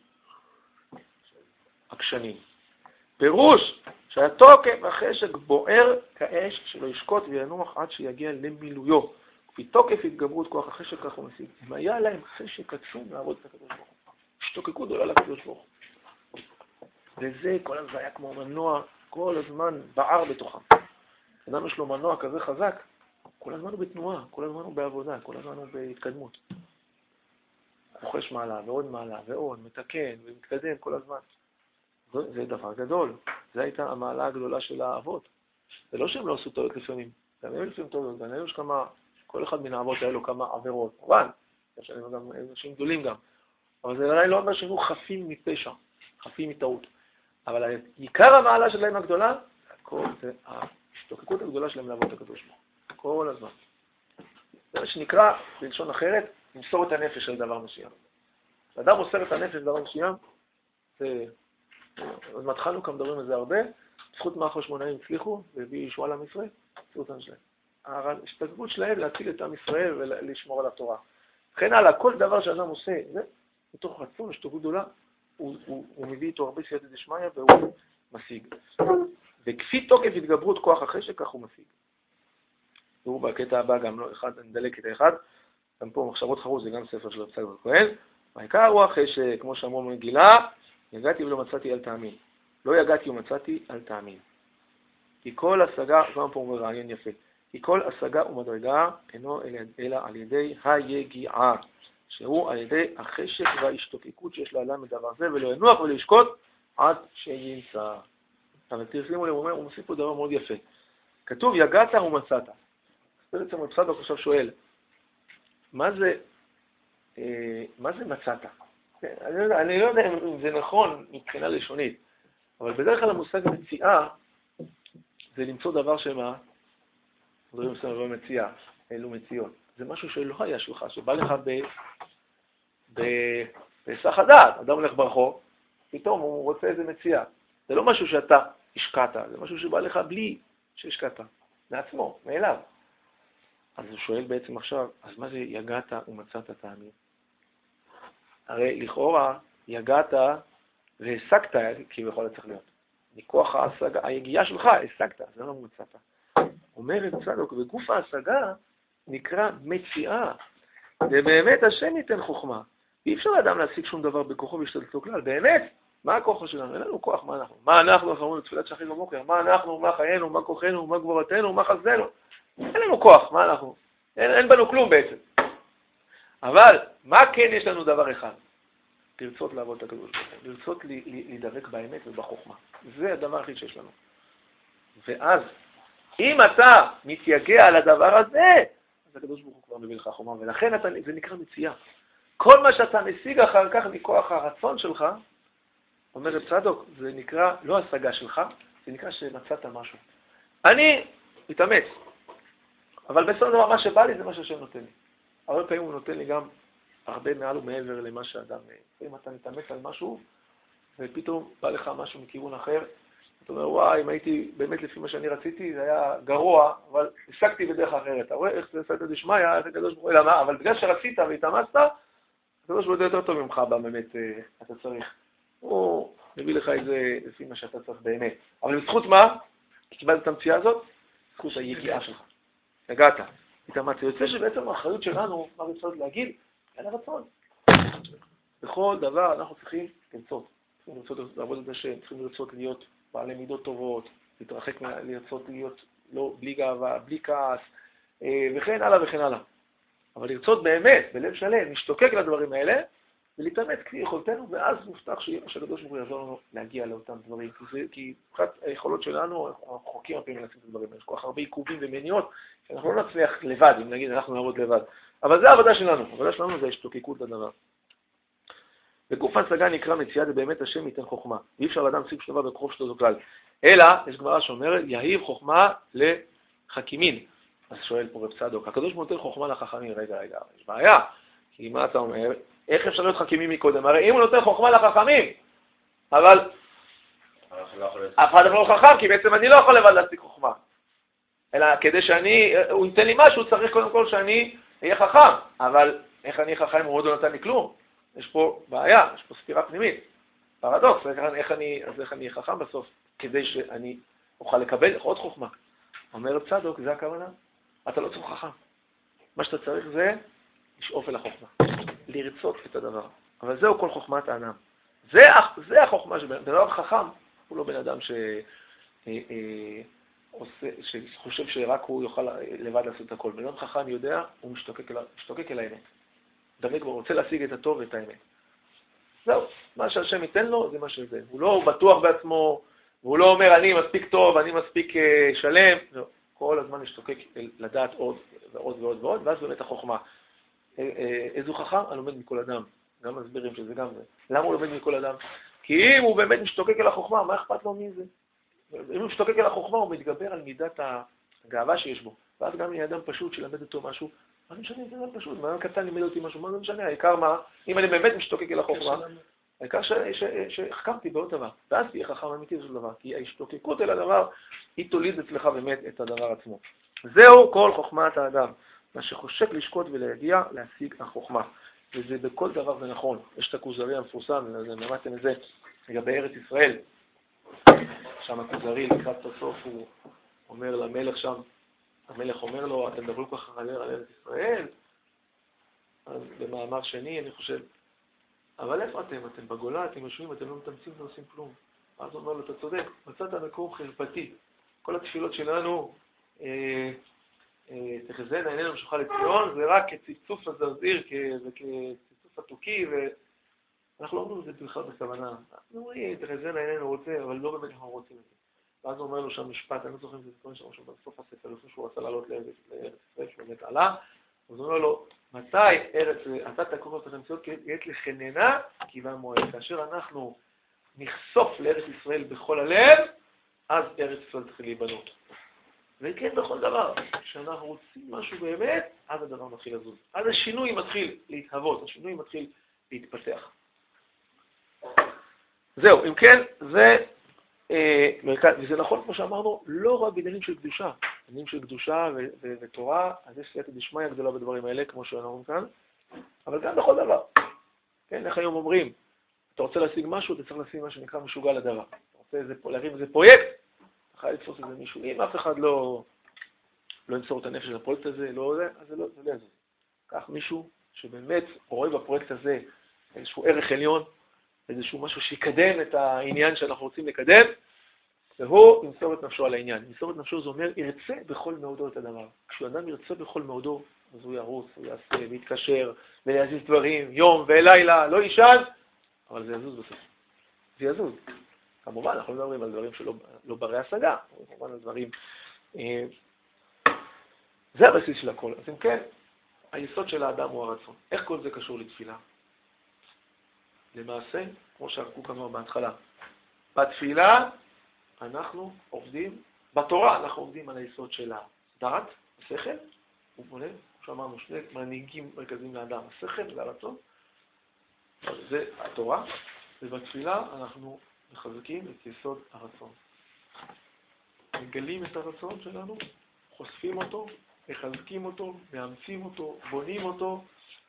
עקשנים. פירוש שהתוקף החשק בוער כאש שלא ישקוט וינוח עד שיגיע למילויו. כפי תוקף התגברות כוח החשק כך הוא משיג. אם היה להם חשק עצום לעבוד את הקדוש ברוך הוא. השתוקקות גדולה לקדוש ברוך הוא. וזה כל הזמן היה כמו מנוע, כל הזמן בער בתוכם. אדם יש לו מנוע כזה חזק, כל הזמן הוא בתנועה, כל הזמן הוא בעבודה, כל הזמן הוא בהתקדמות. רוכש מעלה ועוד מעלה ועוד, מתקן ומתקדם כל הזמן. זה, זה דבר גדול. זו הייתה המעלה הגדולה של האבות. זה לא שהם לא עשו טעות לפעמים. גם הם לפעמים טעות, גם הם יש כמה, כל אחד מן האבות האלו כמה עבירות. כמובן, יש להם גם אנשים גדולים גם. אבל זה אולי לא אומר שהם חפים מפשע, חפים מטעות. אבל עיקר המעלה שלהם הגדולה, הכל זה ההשתוקקות הגדולה שלהם לעבוד את הקדוש ברוך הוא. כל הזמן. זה מה שנקרא, בלשון אחרת, למסור את הנפש על דבר מסוים. כשאדם מוסר את הנפש על דבר מסוים, זה... אז מתחלנו כמה מדברים על זה הרבה, זכות מה החשמונאים הצליחו, והביא ישועה לעם ישראל, זכותן שלהם. ההשתוקקות שלהם להציל את עם ישראל ולשמור על התורה. וכן הלאה, כל דבר שאדם עושה, זה מתוך רצון, השתוקקות גדולה, הוא, הוא, הוא מביא איתו הרבה סייעתא דשמיא והוא משיג. וכפי תוקף התגברות כוח החשק, כך הוא משיג. והוא בקטע הבא גם לא אחד, אני מדלק את האחד, גם פה מחשבות חרוז, זה גם ספר של הפסק וכהן. העיקר הוא החשק, כמו שאמרו מגילה, יגעתי ולא מצאתי אל תאמין. לא יגעתי ומצאתי אל תאמין. כי כל השגה, גם פה הוא מרעיין יפה, כי כל השגה ומדרגה אינו אלא על ידי היגיעה, שהוא על ידי החשק וההשתוקקות שיש לאדם מדבר זה, ולא ינוח ולא ישקוט עד שימצא. אבל תרשימו לב, הוא אומר, הוא מוסיף פה דבר מאוד יפה. כתוב יגעת ומצאת. בעצם רב צדוק עכשיו שואל, מה זה, אה, מה זה מצאת? אני לא יודע, אני לא יודע אם זה נכון מבחינה לשונית, אבל בדרך כלל המושג מציאה זה למצוא דבר שמה, דברים מסוים לא מציאה, אלו מציאות. זה משהו שלא היה שלך, שבא לך בהיסח הדעת. אדם הולך ברחוב, פתאום הוא רוצה איזה מציאה. זה לא משהו שאתה השקעת, זה משהו שבא לך בלי שהשקעת, לעצמו, מאליו. אז הוא שואל בעצם עכשיו, אז מה זה יגעת ומצאת תאמין? הרי לכאורה יגעת והשגת, כי בכל זה צריך להיות. מכוח ההשגה, היגיעה שלך השגת, זה לא מצאת. אומרת צדוק, וגוף ההשגה נקרא מציאה. ובאמת השם ייתן חוכמה. אי אפשר לאדם להשיג שום דבר בכוחו והשתדלתו כלל. באמת, מה הכוח שלנו? אין לנו כוח, מה אנחנו? מה אנחנו, אנחנו אומרים לתפילת שחרית בבוקר? מה אנחנו, מה חיינו, מה כוחנו, מה גבורתנו, מה חסדנו? אין לנו כוח, מה אנחנו? אין, אין בנו כלום בעצם. אבל, מה כן יש לנו דבר אחד? לרצות לעבוד את הקדוש ברוך הוא, לרצות להידבק באמת ובחוכמה. זה הדבר הכי שיש לנו. ואז, אם אתה מתייגע על הדבר הזה, אז הקדוש ברוך הוא כבר מביא לך חוכמה, ולכן אתה, זה נקרא מציאה. כל מה שאתה משיג אחר כך מכוח הרצון שלך, אומר רב צדוק, זה נקרא לא השגה שלך, זה נקרא שמצאת משהו. אני מתאמץ, אבל בסופו של דבר מה שבא לי זה מה שהשם נותן לי. הרבה פעמים הוא נותן לי גם הרבה מעל ומעבר למה שאדם, אם אתה מתאמץ על משהו, ופתאום בא לך משהו מכיוון אחר, אתה אומר, וואי, אם הייתי באמת לפי מה שאני רציתי, זה היה גרוע, אבל השגתי בדרך אחרת. אתה רואה איך זה סייעתא דשמיא, איך הקדוש ברוך הוא, אלא מה? אבל בגלל שרצית והתאמצת, הקדוש ברוך הוא יותר טוב ממך באמת אתה צריך. הוא מביא לך את זה לפי מה שאתה צריך באמת. אבל בזכות מה? קיבלת את המציאה הזאת? בזכות היגיעה שלך. הגעת. התאמצת. יוצא שבעצם האחריות שלנו, מה רצות להגיד? אין הרצון. בכל דבר אנחנו צריכים לרצות. צריכים לרצות לעבוד את השם, צריכים לרצות להיות בעלי מידות טובות, להתרחק, לרצות להיות לא, בלי גאווה, בלי כעס, וכן הלאה וכן הלאה. אבל לרצות באמת, בלב שלם, להשתוקק לדברים האלה, ולהתאמץ כפי יכולתנו, ואז מובטח שהקדוש ברוך הוא יעזור לנו להגיע לאותם דברים. כי מבחינת היכולות שלנו, אנחנו חוקים הפעמים לשים את הדברים. יש כל כך הרבה עיכובים ומניעות, שאנחנו לא נצליח לבד, אם נגיד אנחנו נעבוד לבד. אבל זה העבודה שלנו. העבודה שלנו זה השתוקקות לדבר. בגוף ההשגה נקרא מציאה דבאמת השם ייתן חוכמה. אי אפשר לאדם להשיג שום דבר בכוחו שלו כלל. אלא, יש גמרא שאומרת, יהיב חוכמה לחכימין. אז שואל פה רב צדוק, הקדוש ברוך הוא נותן חוכמה לחכמים. רגע, רגע, יש בעיה. כי מה אתה אומר? איך אפשר להיות חכימים מקודם? הרי אם הוא נותן חוכמה לחכמים, אבל אף אחד לא חכם, כי בעצם אני לא יכול לבד להשיג חוכמה. אלא כדי שאני, הוא ייתן לי משהו, צריך קודם כל שאני אהיה חכם. אבל איך אני חכם אם הוא עוד לא נתן לי כלום? יש פה בעיה, יש פה סתירה פנימית. פרדוקס, איך אני, אז איך אני אהיה חכם בסוף? כדי שאני אוכל לקבל עוד חוכמה. אומר צדוק, זה הכוונה. אתה לא צריך חכם. מה שאתה צריך זה לשאוף אל החוכמה. לרצות את הדבר. אבל זהו כל חוכמת האדם. זה, זה החוכמה שבן אדם חכם. הוא לא בן אדם ש, אה, אה, עושה, שחושב שרק הוא יוכל לבד לעשות את הכל. בן אדם חכם יודע, הוא משתוקק אל, משתוקק אל האמת. דמי כבר רוצה להשיג את הטוב ואת האמת. זהו, מה שהשם ייתן לו זה מה שזה. הוא לא בטוח בעצמו, והוא לא אומר אני מספיק טוב, אני מספיק uh, שלם. לא. כל הזמן משתוקק לדעת עוד ועוד ועוד ועוד, ואז באמת החוכמה. איזו חכם? אני לומד מכל אדם. גם מסבירים שזה גם זה. למה הוא לומד מכל אדם? כי אם הוא באמת משתוקק אל החוכמה, מה אכפת לו מזה? אם הוא משתוקק אל החוכמה, הוא מתגבר על מידת הגאווה שיש בו. ואז גם אם אדם פשוט שלמד אותו משהו, מה זה משנה, זה אדם פשוט, מה קטן לימד אותי משהו, מה זה משנה, העיקר מה, אם אני באמת משתוקק אל החוכמה, העיקר שהחכמתי בעוד דבר, ואז תהיה חכם אמיתי של דבר, כי ההשתוקקות אל הדבר, היא תוליד אצלך באמת את הדבר עצמו. זהו כל חוכמת האדם, מה שחושק לשקוט ולהגיע, להשיג החוכמה. וזה בכל דבר זה נכון. יש את הכוזרי המפורסם, למדתם את זה לגבי ארץ ישראל. שם הכוזרי לקראת הסוף הוא אומר למלך שם, המלך אומר לו, אתם מדברים כל כך על ארץ ישראל? אז במאמר שני אני חושב, אבל איפה אתם? אתם בגולה, אתם יושבים, אתם לא מתאמצים, לא עושים כלום. אז הוא אומר לו, אתה צודק, מצאת מקום חרפתי. כל התפילות שלנו, תחזינה עינינו משובך לציון, זה רק כציפצוף הזרזיר וכציפצוף התוכי, ואנחנו לא אומרים את זה בכלל בכוונה. אנחנו אומרים, תחזינה עינינו רוצה, אבל לא באמת אנחנו רוצים את זה. ואז הוא אומר לו שם משפט, אני לא זוכר אם זה זכרון שם בסוף הספר, לפני שהוא רצה לעלות לארץ ישראל, שהוא באמת עלה, אז הוא אומר לו, מתי ארץ, אתה תקום את החמציות, כי עת לחננה, כיוון מועד. כאשר אנחנו נחשוף לארץ ישראל בכל הלב, אז ארץ ישראל תתחיל להיבנות. וכן בכל דבר, כשאנחנו רוצים משהו באמת, אז הדבר מתחיל לזוז. אז השינוי מתחיל להתהוות, השינוי מתחיל להתפתח. זהו, אם כן, זה אה, מרכז, וזה נכון כמו שאמרנו, לא רק בעניינים של קדושה, בעניינים של קדושה ו- ו- ותורה, אז יש סייעתא דשמיא גדולה בדברים האלה, כמו שאנחנו כאן, אבל גם בכל דבר. כן, איך היום אומרים, אתה רוצה להשיג משהו, אתה צריך להשיג מה שנקרא משוגע לדבר. אתה רוצה איזה, להרים איזה פרויקט, אתה חייב לתפוס איזה מישהו. אם אף אחד לא, לא ימסור את הנפש של הפרויקט הזה, לא זה, אז זה לא, זה לא יעזור. כך מישהו שבאמת רואה בפרויקט הזה איזשהו ערך עליון, איזשהו משהו שיקדם את העניין שאנחנו רוצים לקדם, והוא ימסור את נפשו על העניין. ימסור את נפשו זה אומר, ירצה בכל מאודו את הדבר. כשאדם ירצה בכל מאודו, אז הוא ירוץ, הוא יעשה, ויתקשר, ויזיז דברים, יום ולילה, לא יישן, אבל זה יזוז בסוף. זה יזוז. כמובן, אנחנו מדברים על דברים שלא לא ברי השגה, כמובן על דברים... אה, זה הבסיס של הכל. אז אם כן, היסוד של האדם הוא הרצון. איך כל זה קשור לתפילה? למעשה, כמו שהרקוק אמר בהתחלה, בתפילה אנחנו עובדים, בתורה אנחנו עובדים על היסוד של הדעת, השכל, ובונה, כמו שאמרנו, שני מנהיגים מרכזיים לאדם, השכל והרצון, זה התורה, ובתפילה אנחנו מחזקים את יסוד הרצון. מגלים את הרצון שלנו, חושפים אותו, מחזקים אותו, מאמצים אותו, בונים אותו,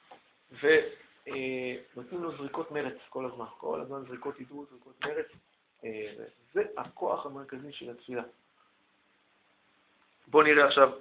ונותנים לו זריקות מרץ כל הזמן. כל הזמן זריקות עידוד, זריקות מרץ. זה הכוח המרכזי של התפילה. בואו נראה עכשיו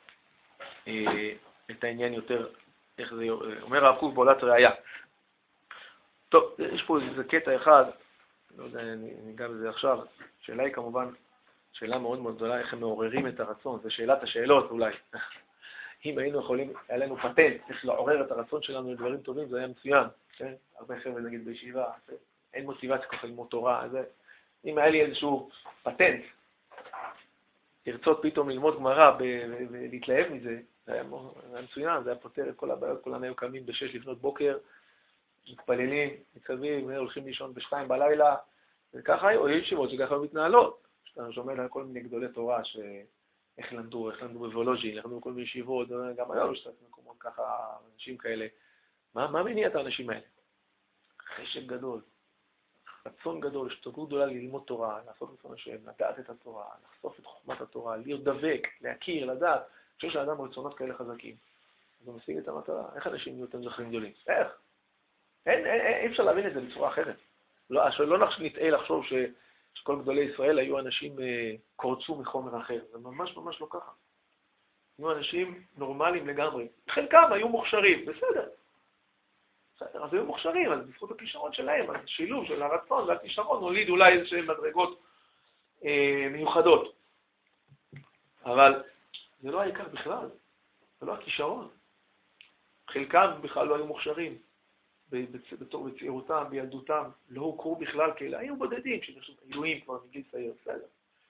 את העניין יותר, איך זה אומר הרב קוק בעולת ראיה. טוב, יש פה איזה קטע אחד, לא יודע, אני אגע בזה עכשיו. שאלה היא כמובן, שאלה מאוד מאוד גדולה, איך הם מעוררים את הרצון. זו שאלת השאלות אולי. אם היינו יכולים, היה לנו פטנט, איך לעורר את הרצון שלנו לדברים טובים, זה היה מצוין. כן? הרבה חבר'ה נגיד בישיבה, אין מוטיבציה ככה ללמוד תורה. אז אם היה לי איזשהו פטנט, לרצות פתאום ללמוד גמרא ולהתלהב מזה, זה היה מצוין, זה היה פותר את כל הבעיות, כולם היו קמים בשש לפנות בוקר, מתפללים, מתקרבים, הולכים לישון בשתיים בלילה, וככה היו ישיבות שככה מתנהלות. שאתה שומע על כל מיני גדולי תורה, שאיך למדו, איך למדו בוולוז'ין, איך למדו בכל מיני ישיבות, גם היום יש מקומות ככה, אנשים כאלה. מה, מה מניע את האנשים האלה? חשק גדול, רצון גדול, השתוקקות גדולה ללמוד תורה, לעשות רצון השם, לדעת את התורה, לחשוף את חוכמת התורה, להיות דבק, להכיר, לדעת. אני חושב שהאדם רצונות כאלה חזקים. אז הוא משיג את המטרה. איך אנשים יהיו יותר זכרים גדולים? איך? אין, אין, אין, אי אפשר להבין את זה בצורה אחרת. לא, לא נטעה לחשוב ש, שכל גדולי ישראל היו אנשים אה, קורצו מחומר אחר. זה ממש ממש לא ככה. היו אנשים נורמליים לגמרי. חלקם היו מוכשרים, בסדר. בסדר, אז היו מוכשרים, אז בזכות הכישרון שלהם, אז השילוב של הרצון והכישרון הוליד אולי איזשהם מדרגות אה, מיוחדות. אבל זה לא העיקר בכלל, זה לא הכישרון. חלקם בכלל לא היו מוכשרים. בתור בצעירותם, בילדותם, לא הוכרו בכלל כאלה, היו בודדים, שנחשוב עילויים כבר מגיל צעיר, בסדר.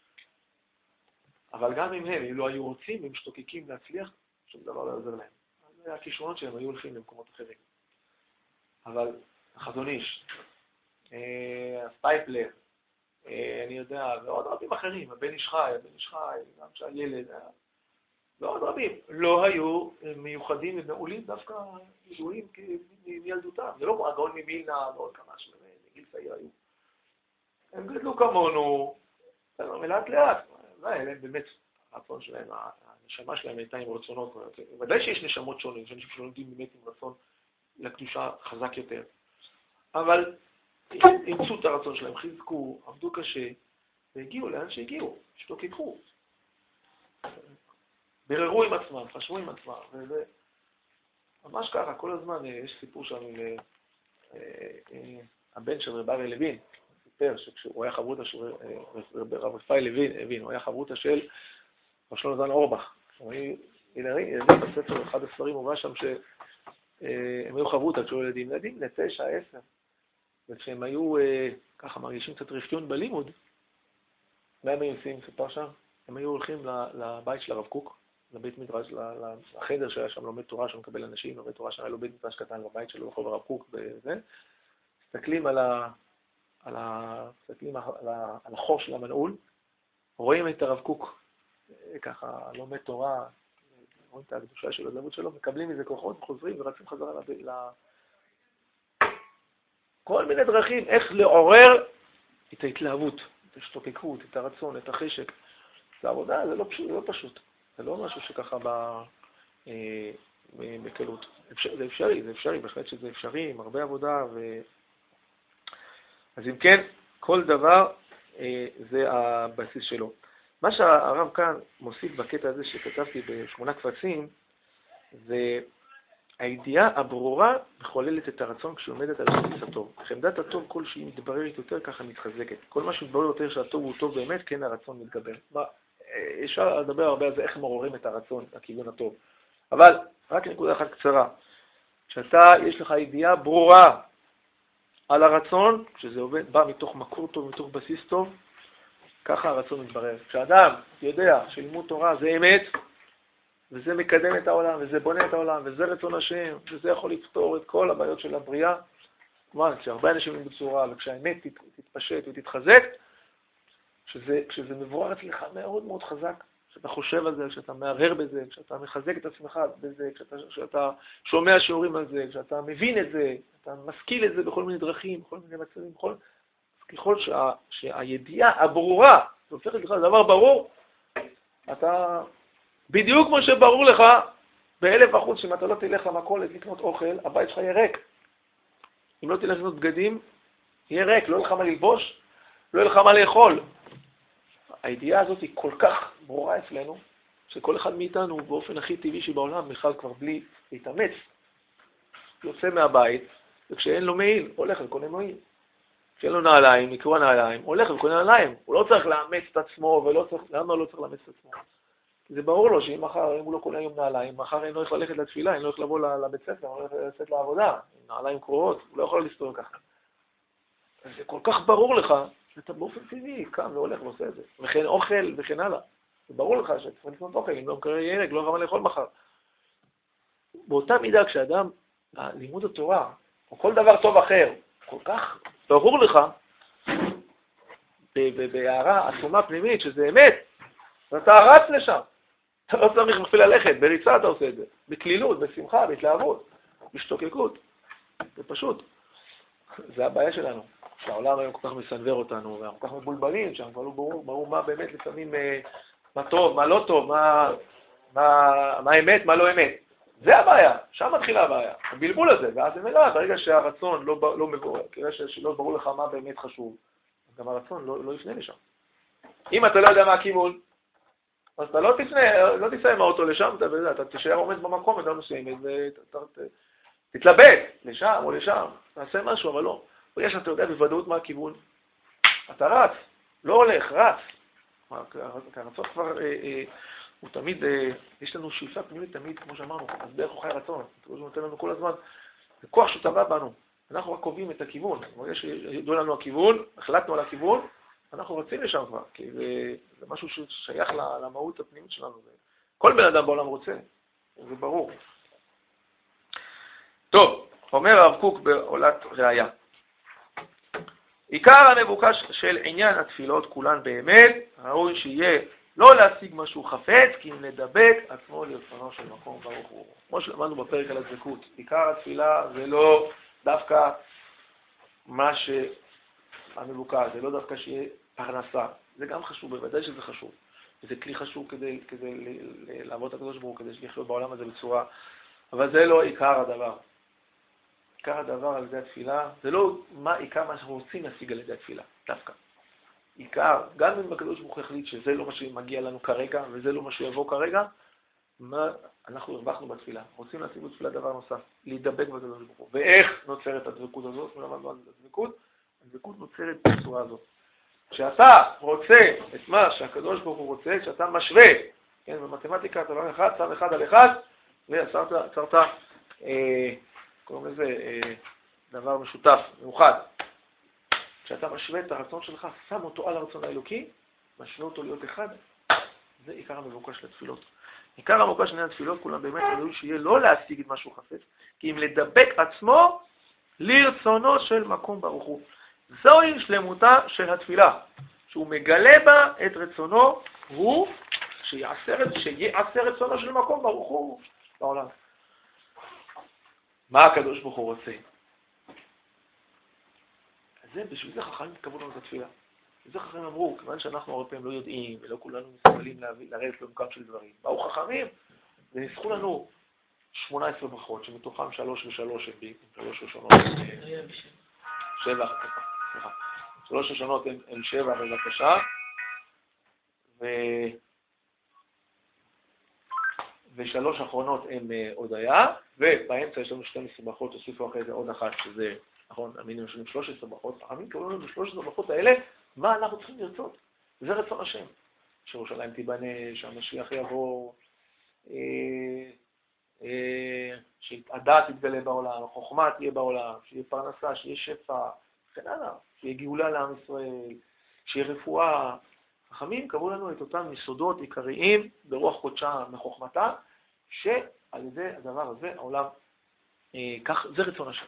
אבל גם אם הם לא היו רוצים, הם משתוקקים להצליח, שום דבר לא עוזר להם. אז הכישרונות שלהם היו הולכים למקומות אחרים. אבל החזון איש, הסטייפלר, אני יודע, ועוד רבים אחרים, הבן איש חי, הבן איש חי, גם שהילד, ועוד רבים, לא היו מיוחדים ומעולים דווקא ידועים מילדותם. זה לא כמו הגאון ממילנה ועוד כמה שלהם, בגיל צעיר היו. הם גדלו כמונו, מלאט לאט, הם באמת, הרצון שלהם, הנשמה שלהם הייתה עם רצונות, ודאי שיש נשמות שונים, שאנשים שלומדים באמת עם רצון לקדושה חזק יותר. אבל אימצו את הרצון שלהם, חיזקו, עבדו קשה, והגיעו לאן שהגיעו, שתוקקו. בררו עם עצמם, חשבו עם עצמם, וזה ממש ככה, כל הזמן יש סיפור שם עם הבן של רב אריה לוין, סיפר שכשהוא היה חברותא של רב רפאי לוין, הוא היה חברותא של רב שלמה זלמן אורבך. הוא היה בספר, אחד הספרים, הוא ראה שם שהם היו חברותא כשהיו ילדים, ילדים לתשע, עשר, וכשהם היו ככה מרגישים קצת רפיון בלימוד, מה הם היו עושים, ספר שם? הם היו הולכים לבית של הרב קוק, לבית מדרש, לחדר שהיה שם לומד תורה, שם מקבל אנשים, לומד תורה שהיה לו בית מדרש קטן בבית שלו, רחוב הרב קוק וזה, מסתכלים על ה... על ה... מסתכלים על, ה... על החור של המנעול, רואים את הרב קוק, ככה לומד תורה, רואים את הקדושה שלו, הדלמות שלו, מקבלים מזה כוחות, חוזרים ורצים חזרה לב... ל... כל מיני דרכים, איך לעורר את ההתלהבות, את השתוקקות, את הרצון, את החשק. זה עבודה, זה לא פשוט, זה לא פשוט. זה לא משהו שככה בא אה, בקלות. אפשר, זה אפשרי, זה אפשרי, בהחלט שזה אפשרי, עם הרבה עבודה. ו... אז אם כן, כל דבר אה, זה הבסיס שלו. מה שהרב כאן מוסיף בקטע הזה שכתבתי בשמונה קבצים, זה הידיעה הברורה מחוללת את הרצון כשעומדת על בסיס הטוב. חמדת הטוב כל שהיא מתבררת יותר ככה מתחזקת. כל מה שמתברר יותר שהטוב הוא טוב באמת, כן הרצון מתגבר. מה? אפשר לדבר הרבה על זה, איך מעוררים את הרצון, הכיוון הטוב. אבל רק נקודה אחת קצרה. כשאתה, יש לך ידיעה ברורה על הרצון, כשזה עובד, בא מתוך מקור טוב, מתוך בסיס טוב, ככה הרצון מתברר. כשאדם יודע שלימוד תורה זה אמת, וזה מקדם את העולם, וזה בונה את העולם, וזה רצון השם, וזה יכול לפתור את כל הבעיות של הבריאה, כלומר, כשהרבה אנשים הם בצורה, וכשהאמת תתפשט ותתחזק, כשזה, כשזה מבורר אצלך מאוד מאוד חזק, כשאתה חושב על זה, כשאתה מערער בזה, כשאתה מחזק את עצמך בזה, כשאתה, כשאתה שומע שיעורים על זה, כשאתה מבין את זה, אתה משכיל את זה בכל מיני דרכים, בכל מיני מצבים, בכל... ככל שה, שהידיעה הברורה, זה הופך לך דבר ברור, אתה בדיוק כמו שברור לך באלף אחוז שאם אתה לא תלך למכולת לקנות אוכל, הבית שלך יהיה ריק. אם לא תלך לקנות בגדים, יהיה ריק, לא יהיה לך מה ללבוש, לא יהיה לך מה לאכול. הידיעה הזאת היא כל כך ברורה אצלנו, שכל אחד מאיתנו באופן הכי טבעי שבעולם, בכלל כבר בלי להתאמץ, יוצא מהבית, וכשאין לו מעיל, הולך וקונה מעיל. כשאין לו נעליים, יקרו הנעליים, הולך וקונה נעליים. הוא לא צריך לאמץ את עצמו, ולא צריך, למה הוא לא צריך לאמץ את עצמו? זה ברור לו שאם מחר, אם הוא לא קונה היום נעליים, מחר אין לו איך ללכת לתפילה, אין לו איך לבוא לבית ספר, אין לו איך לצאת לעבודה, נעליים קרועות, הוא לא יכול להסתובב ככה. זה כל כך ברור לך, שאתה באופן טבעי קם והולך ועושה את זה. וכן אוכל וכן הלאה. זה ברור לך שצריך לקנות אוכל, אם לא מקרר ירק, לא רמה לאכול מחר. באותה מידה, כשאדם, לימוד התורה, או כל דבר טוב אחר, כל כך ברור לך, בהערה עצומה פנימית, שזה אמת, ואתה רץ לשם. אתה לא צריך מפעיל ללכת, בריצה אתה עושה את זה, בכלילות, בשמחה, בהתלהבות, בהשתוקקות. זה פשוט. זה הבעיה שלנו, שהעולם היום כל כך מסנבר אותנו, ואנחנו כל כך מבולבלים, שאנחנו לא ברור, ברור מה באמת לפעמים, מה טוב, מה לא טוב, מה, מה, מה אמת, מה לא אמת. זה הבעיה, שם מתחילה הבעיה, הבלבול הזה, ואז זה מלא, ברגע שהרצון לא, לא מבורר, כרגע שלא ברור לך מה באמת חשוב, גם הרצון לא, לא יפנה לשם. אם אתה לא יודע מה הכיוון, אז אתה לא תפנה, לא תיסע עם האוטו לשם, אתה, אתה תשאר עומד במקום, אתה מסוימת, ותתלבט לשם או לשם, תעשה משהו, אבל לא. ברגע שאתה יודע בוודאות מה הכיוון, אתה רץ, לא הולך, רץ. הרצון כבר, אה, אה, הוא תמיד, אה, יש לנו שאיפה פנימית תמיד, כמו שאמרנו, אז בערך הוא חי רצון, הוא נותן לנו כל הזמן, זה כוח שטבע בנו, אנחנו רק קובעים את הכיוון, ברגע שידעו לנו הכיוון, החלטנו על הכיוון, אנחנו רצים לשם כבר, כי זה, זה משהו ששייך למהות הפנימית שלנו, כל בן אדם בעולם רוצה, זה ברור. טוב, אומר הרב קוק בעולת ראיה, עיקר המבוקש של עניין התפילות כולן באמת, ראוי שיהיה לא להשיג משהו חפץ, כי אם נדבק עצמו לרצונו של מקום ברוך הוא. כמו שלמדנו בפרק על הדבקות, עיקר התפילה זה לא דווקא מה שהמבוקש, זה לא דווקא שיהיה פרנסה, זה גם חשוב, בוודאי שזה חשוב. וזה כלי חשוב כדי, כדי לעבוד את הקדוש ברוך הוא, כדי לחיות בעולם הזה בצורה, אבל זה לא עיקר הדבר. עיקר הדבר על ידי התפילה, זה לא מה עיקר מה שאנחנו רוצים להשיג על ידי התפילה, דווקא. עיקר, גם אם הקדוש ברוך הוא החליט שזה לא מה שמגיע לנו כרגע, וזה לא מה שיבוא כרגע, מה אנחנו הרווחנו בתפילה. רוצים להשיג בתפילה דבר נוסף, להידבק בקדוש ברוך הוא. ואיך נוצרת הדבקות הזאת? מלמדנו על הדבקות, הדבקות נוצרת בצורה הזאת. כשאתה רוצה את מה שהקדוש ברוך הוא רוצה, כשאתה משווה, כן, במתמטיקה אתה לא אחד, שם אחד על אחד, ויצרת, אה, קוראים לזה אה, דבר משותף, מאוחד. כשאתה משווה את הרצון שלך, שם אותו על הרצון האלוקי, משווה אותו להיות אחד, זה עיקר המבוקש לתפילות. עיקר המבוקש של התפילות, כולם באמת ראוי שיהיה לא להשיג את משהו חפץ, כי אם לדבק עצמו לרצונו של מקום ברוך הוא. זוהי שלמותה של התפילה, שהוא מגלה בה את רצונו, הוא שיעשה, שיעשה רצונו של מקום ברוך הוא בעולם. מה הקדוש ברוך הוא רוצה? זה, בשביל זה חכמים התקבלו לנו את התפילה. וזה חכמים אמרו, כיוון שאנחנו הרבה פעמים לא יודעים, ולא כולנו מסוגלים לרדת לעומקם של דברים. באו חכמים, וניסחו לנו שמונה עשרה ברכות, שמתוכם שלוש ושלוש, הם שלוש ראשונות, שבע, סליחה, שלוש ראשונות הם שבע, בבקשה, ו... ושלוש אחרונות הם הודיה, ובאמצע יש לנו שתים עשרה ברכות, הוסיפו אחרי זה עוד אחת, שזה, נכון, המינים יש לנו שלוש עשרה ברכות, חכמים קראו לנו ב-שלוש עשרה ברכות האלה, מה אנחנו צריכים לרצות? זה רצון השם. שירושלים תיבנה, שהמשיח יבוא, אה, אה, שהדעת תתגלה בעולם, החוכמה תהיה בעולם, שיהיה פרנסה, שיהיה שפע, וכן הלאה, שיהיה גאולה לעם ישראל, שיהיה רפואה. חכמים קראו לנו את אותם יסודות עיקריים ברוח קודשה מחוכמתה, שעל ידי הדבר הזה העולם, אה, כך, זה רצון השם.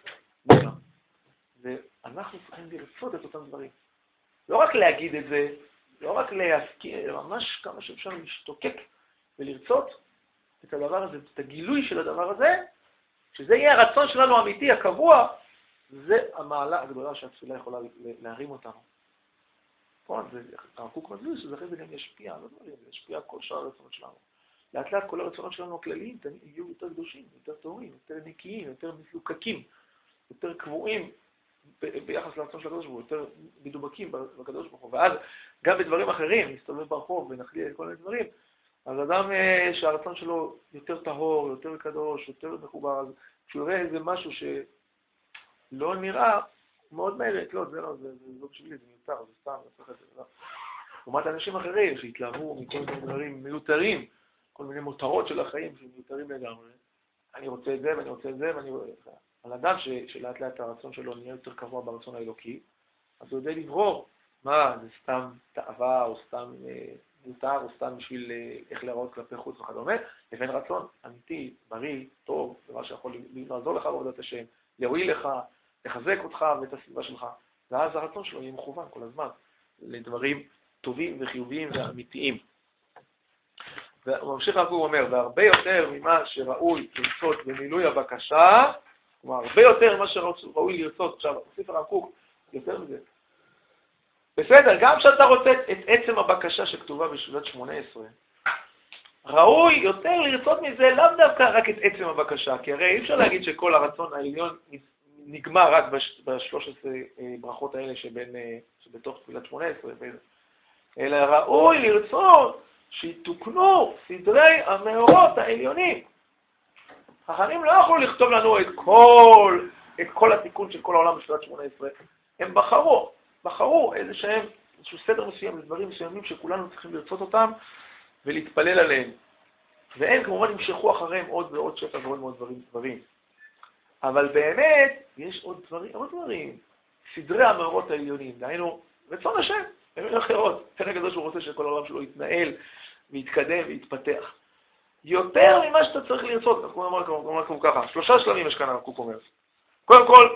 ואנחנו צריכים לרצות את אותם דברים. לא רק להגיד את זה, לא רק להזכיר, ממש כמה שאפשר להשתוקק ולרצות את הדבר הזה, את הגילוי של הדבר הזה, שזה יהיה הרצון שלנו האמיתי, הקבוע, זה המעלה הגדולה שהתפילה יכולה להרים אותנו. פה, הרב קוק מסביר שזה אחרי זה גם ישפיע, לא דברים, זה ישפיע על כל שאר הרצונות שלנו. לאט לאט כל הרצונות שלנו הכלליים יהיו יותר קדושים, יותר טהורים, יותר נקיים, יותר מזוקקים, יותר קבועים ביחס לרצון של הקדוש ברוך הוא, יותר מדובקים בקדוש ברוך הוא. ואז גם בדברים אחרים, נסתובב ברחוב ונחליט כל מיני דברים, אז אדם שהרצון שלו יותר טהור, יותר קדוש, יותר מחובר, אז כשהוא רואה איזה משהו שלא נראה, מאוד מהר, לא, זה לא, זה לא בשבילי, זה מיותר, זה סתם, זה צריך את זה. לעומת אנשים אחרים שהתלהבו מכל מיני דברים מיותרים, כל מיני מותרות של החיים שמיותרים לגמרי. אני רוצה את זה ואני רוצה את זה ואני רוצה את זה. על אדם שלאט לאט הרצון שלו נהיה יותר קבוע ברצון האלוקי, אז הוא יודע לברור מה, זה סתם תאווה או סתם מותר או סתם בשביל איך להראות כלפי חוץ וכדומה, לבין רצון אמיתי, בריא, טוב, דבר שיכול לעזור לך בעבודת השם, להועיל לך, לחזק אותך ואת הסביבה שלך. ואז הרצון שלו יהיה מכוון כל הזמן לדברים טובים וחיוביים ואמיתיים. והוא ממשיך הוא אומר, והרבה יותר ממה שראוי לרצות במילוי הבקשה, כלומר, הרבה יותר ממה שראוי לרצות, עכשיו, ספר הרב קוק, יותר מזה. בסדר, גם כשאתה רוצה את עצם הבקשה שכתובה בשבילת שמונה עשרה, ראוי יותר לרצות מזה לאו דווקא רק את עצם הבקשה, כי הרי אי אפשר להגיד שכל הרצון העליון נגמר רק בשלוש עשרה ברכות האלה שבין, שבתוך תפילת שמונה עשרה, אלא ראוי לרצות שיתוקנו סדרי המאורות העליונים. חכמים לא יכולו לכתוב לנו את כל, את כל התיקון של כל העולם בשבילת שמונה עשרה, הם בחרו. בחרו איזה שהם, איזשהו סדר מסוים, לדברים מסוימים שכולנו צריכים לרצות אותם ולהתפלל עליהם. והם כמובן ימשכו אחריהם עוד ועוד שפע ועוד מאוד דברים, דברים. אבל באמת, יש עוד דברים, עוד דברים. סדרי המאורות העליונים, דהיינו, רצון השם, במילים אחרות. חלק גדול שהוא רוצה שכל העולם שלו יתנהל ויתקדם ויתפתח. יותר ממה שאתה צריך לרצות, כמו אמר, כמו כמו ככה, שלושה שלמים יש כאן הרב קוק אומר. קודם כל,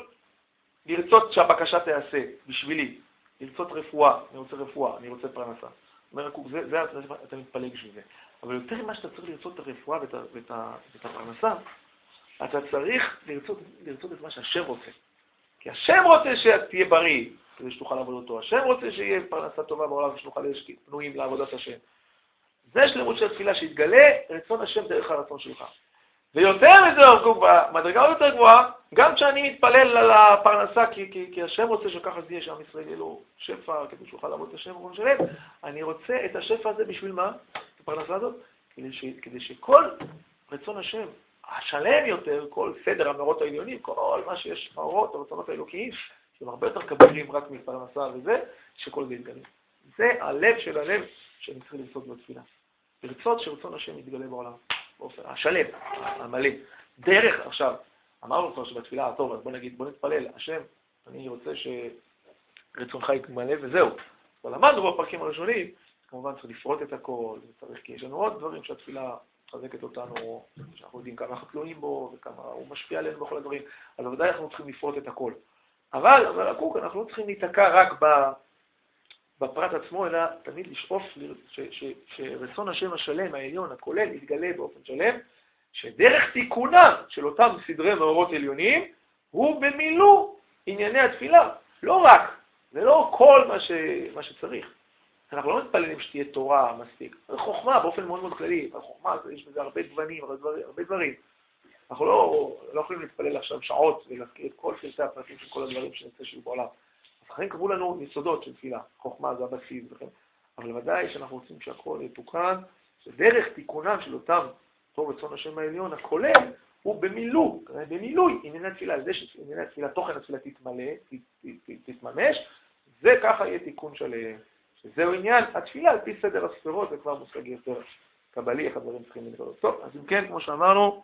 לרצות שהבקשה תעשה בשבילי, לרצות רפואה, אני רוצה רפואה, אני רוצה פרנסה. אומר הרב קוק, זה, זה, זה, אתה מתפלא בשביל זה. אבל יותר ממה שאתה צריך לרצות את הרפואה ואת, ואת, ואת הפרנסה, אתה צריך לרצות, לרצות את מה שהשם רוצה. כי השם רוצה שתהיה בריא, כדי שתוכל לעבוד אותו. השם רוצה שיהיה פרנסה טובה בעולם, ושנוכל להיות פנויים לעבודת השם. זה שלמות של התפילה, שיתגלה רצון השם דרך הרצון שלך. ויותר מזה, במדרגה יותר גבוהה, גם כשאני מתפלל על הפרנסה, כי, כי, כי השם רוצה שככה זה יהיה שעם ישראל יהיה לו שפע, כדי שאוכל לעבוד את השם וכל שלם, אני רוצה את השפע הזה בשביל מה? את הפרנסה הזאת? כדי, ש, כדי שכל רצון השם, השלם יותר, כל סדר המאורות העליונים, כל מה שיש מאורות, הרצונות האלוקיים, שהם הרבה יותר כבירים רק מפרנסה וזה, שכל זה יתגלה. זה הלב של הלב שאני צריך לרצות בתפילה. לרצות שרצון השם יתגלה בעולם. באופן, השלם, המלא. דרך, עכשיו, אמרנו כבר שבתפילה, טוב, אז בוא נגיד, בוא נתפלל, השם, אני רוצה שרצונך יתמלא וזהו. אבל למדנו בפרקים הראשונים, כמובן צריך לפרוט את הכל, וצריך, כי יש לנו עוד דברים שהתפילה מחזקת אותנו, שאנחנו יודעים כמה אנחנו תלויים בו, וכמה הוא משפיע עלינו בכל הדברים, אז בוודאי אנחנו צריכים לפרוט את הכל. אבל, אבל הקוק, אנחנו לא צריכים להתעקע רק ב... בפרט עצמו, אלא תמיד לשאוף ש, ש, שרצון השם השלם, העליון, הכולל, יתגלה באופן שלם, שדרך תיקונם של אותם סדרי מאורות עליונים, הוא במילוא ענייני התפילה. לא רק, זה לא כל מה, ש, מה שצריך. אנחנו לא מתפללים שתהיה תורה מספיק. זה חוכמה באופן מאוד מאוד כללי. חוכמה, יש בזה הרבה גוונים, הרבה דברים. אנחנו לא, לא יכולים להתפלל עכשיו שעות ולהזכיר את כל פרטי הפרטים של כל הדברים שנצא שיהיו בעולם. אחרים קבעו לנו יסודות של תפילה, חוכמה זה הבסיס וכן. אבל ודאי שאנחנו רוצים שהכל יתוקן, שדרך תיקונם של אותם טוב רצון השם העליון, הכולל, הוא במילוי, במילוי ענייני התפילה, על זה שענייני התפילה, תוכן התפילה תתמלא, תתממש, זה ככה יהיה תיקון שלהם. שזהו עניין התפילה, על פי סדר הספירות, זה כבר מושג יותר קבלי, איך הדברים צריכים להתגלות. טוב, אז אם כן, כמו שאמרנו,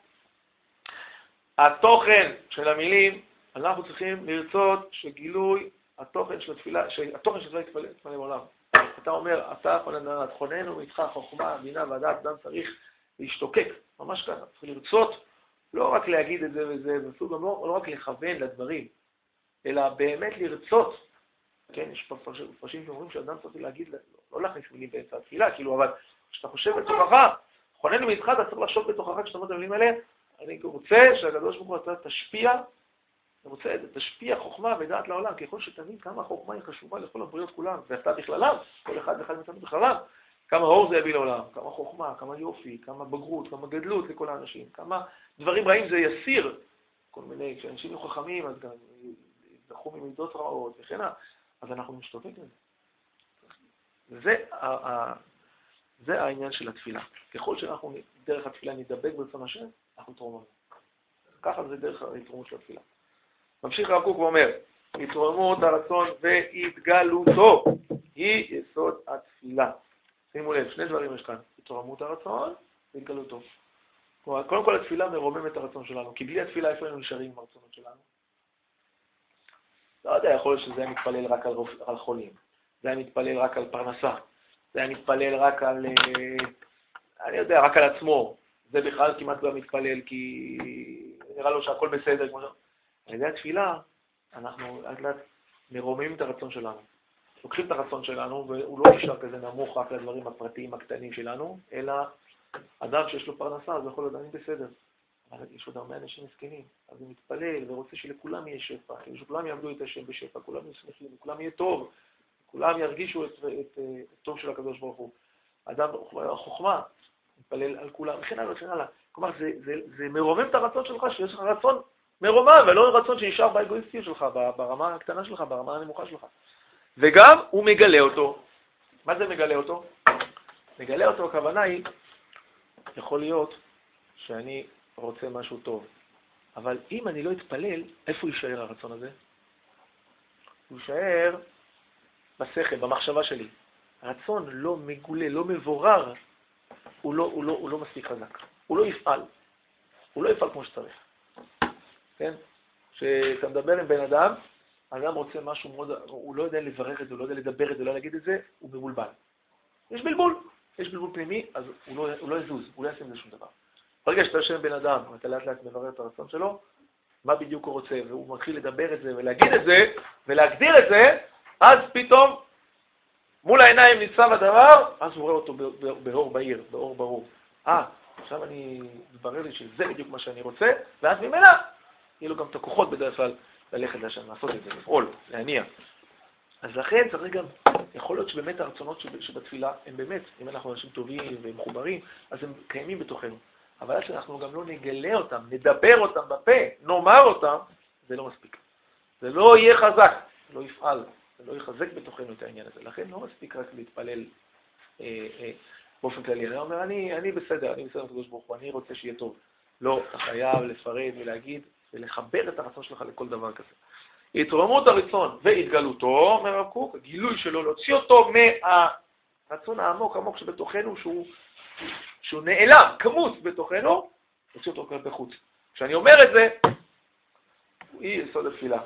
התוכן של המילים, אנחנו צריכים לרצות שגילוי התוכן של התפילה, התוכן של התפילה יתמלא בעולם. אתה אומר, אתה חונן, חוננו מאיתך חוכמה, בינה והדעת, אדם צריך להשתוקק, ממש ככה, צריך לרצות, לא רק להגיד את זה וזה, גם לא, לא רק לכוון לדברים, אלא באמת לרצות. כן, יש פרשים שאומרים שאדם צריך להגיד, לא להכניס מילים באמצע התפילה, כאילו, אבל כשאתה חושב בתוכך, חוננו מאיתך, אתה צריך לחשוב בתוכך כשאתה אומר את המילים האלה, אני רוצה שהקדוש ברוך הוא אתה תשפיע, אני רוצה את זה, תשפיע חוכמה ודעת לעולם, ככל שתבין כמה החוכמה היא חשובה לכל הבריות כולם, ואתה בכללם, כל אחד ואחד מאיתנו בכללם, כמה אור זה יביא לעולם, כמה חוכמה, כמה יופי, כמה בגרות, כמה גדלות לכל האנשים, כמה דברים רעים זה יסיר, כל מיני, כשאנשים יהיו חכמים, אז גם יזכו ממידות רעות וכן הלאה, אז אנחנו משתוקק לזה. וזה זה העניין של התפילה. ככל שאנחנו דרך התפילה נדבק ברצון השם, אנחנו תרומנו. ככה זה דרך ההתרומות של התפילה. ממשיך הרב קוק ואומר, התרומות הרצון והתגלותו היא יסוד התפילה. שימו לב, שני דברים יש כאן, התרומות הרצון והתגלותו. קודם כל התפילה מרומם את הרצון שלנו, כי בלי התפילה איפה היינו נשארים עם הרצונות שלנו? לא יודע, יכול להיות שזה היה מתפלל רק על, רופ... על חולים, זה היה מתפלל רק על פרנסה, היה מתפלל רק על, אני יודע, רק על עצמו. זה בכלל כמעט לא מתפלל, כי נראה לו שהכל בסדר. כמו ש... על ידי התפילה, אנחנו עד לאט מרוממים את הרצון שלנו. לוקחים את הרצון שלנו, והוא לא נשאר כזה נמוך רק לדברים הפרטיים הקטנים שלנו, אלא אדם שיש לו פרנסה, אז הוא יכול לדעת בסדר. אבל יש עוד הרבה אנשים מסכנים, אז הוא מתפלל ורוצה שלכולם יהיה שפע, שכולם יעבדו את השם בשפע, כולם יהיו שמחים, כולם יהיה טוב, כולם ירגישו את, את, את, את טוב של הקדוש ברוך הוא. אדם חוכמה, מתפלל על כולם, וכן הלאה, וכן הלאה. כלומר, זה, זה, זה מרומם את הרצון שלך, שיש לך רצון מרומם, ולא רצון שישאר באגואיסטיות שלך, ברמה הקטנה שלך, ברמה הנמוכה שלך. וגם הוא מגלה אותו. מה זה מגלה אותו? מגלה אותו, הכוונה היא, יכול להיות שאני רוצה משהו טוב. אבל אם אני לא אתפלל, איפה יישאר הרצון הזה? הוא יישאר בשכל, במחשבה שלי. הרצון לא מגולה, לא מבורר, הוא לא, הוא לא, הוא לא מספיק חזק. הוא לא יפעל. הוא לא יפעל כמו שצריך. כן? כשאתה מדבר עם בן אדם, אדם רוצה משהו מאוד, הוא לא יודע לברר את זה, הוא לא יודע לדבר את זה, הוא לא להגיד את זה, הוא מבולבל. יש בלבול. יש בלבול פנימי, אז הוא לא, הוא לא יזוז, הוא לא יעשה עם זה שום דבר. ברגע שאתה יושב בן אדם, ואתה לאט לאט מברר את הרצון שלו, מה בדיוק הוא רוצה, והוא מתחיל לדבר את זה ולהגיד את זה, ולהגדיר את זה, אז פתאום מול העיניים ניצב הדבר, אז הוא רואה אותו באור בהיר, באור ברור. אה, עכשיו אני מברר לי שזה בדיוק מה שאני רוצה, ואז ממילא, יהיה לו גם את הכוחות בדרך כלל ללכת לשם, לעשות את זה, לפעול, להניע. אז לכן צריך גם, יכול להיות שבאמת הרצונות שבתפילה הם באמת, אם אנחנו אנשים טובים ומחוברים, אז הם קיימים בתוכנו. אבל עד שאנחנו גם לא נגלה אותם, נדבר אותם בפה, נאמר אותם, זה לא מספיק. זה לא יהיה חזק, לא יפעל, זה לא יחזק בתוכנו את העניין הזה. לכן לא מספיק רק להתפלל אה, אה, באופן כללי. אני אומר, אני, אני בסדר, אני בסדר הקדוש ברוך הוא, אני רוצה שיהיה טוב. לא, אתה חייב לפרט ולהגיד ולחבר את הרצון שלך לכל דבר כזה. התרוממות הרצון והתגלותו, אומר הרב קוק, הגילוי שלו, להוציא אותו מהרצון העמוק, עמוק שבתוכנו, שהוא, שהוא נעלם, כמוס בתוכנו, להוציא אותו כלפי חוץ. כשאני אומר את זה, היא יסוד התפילה.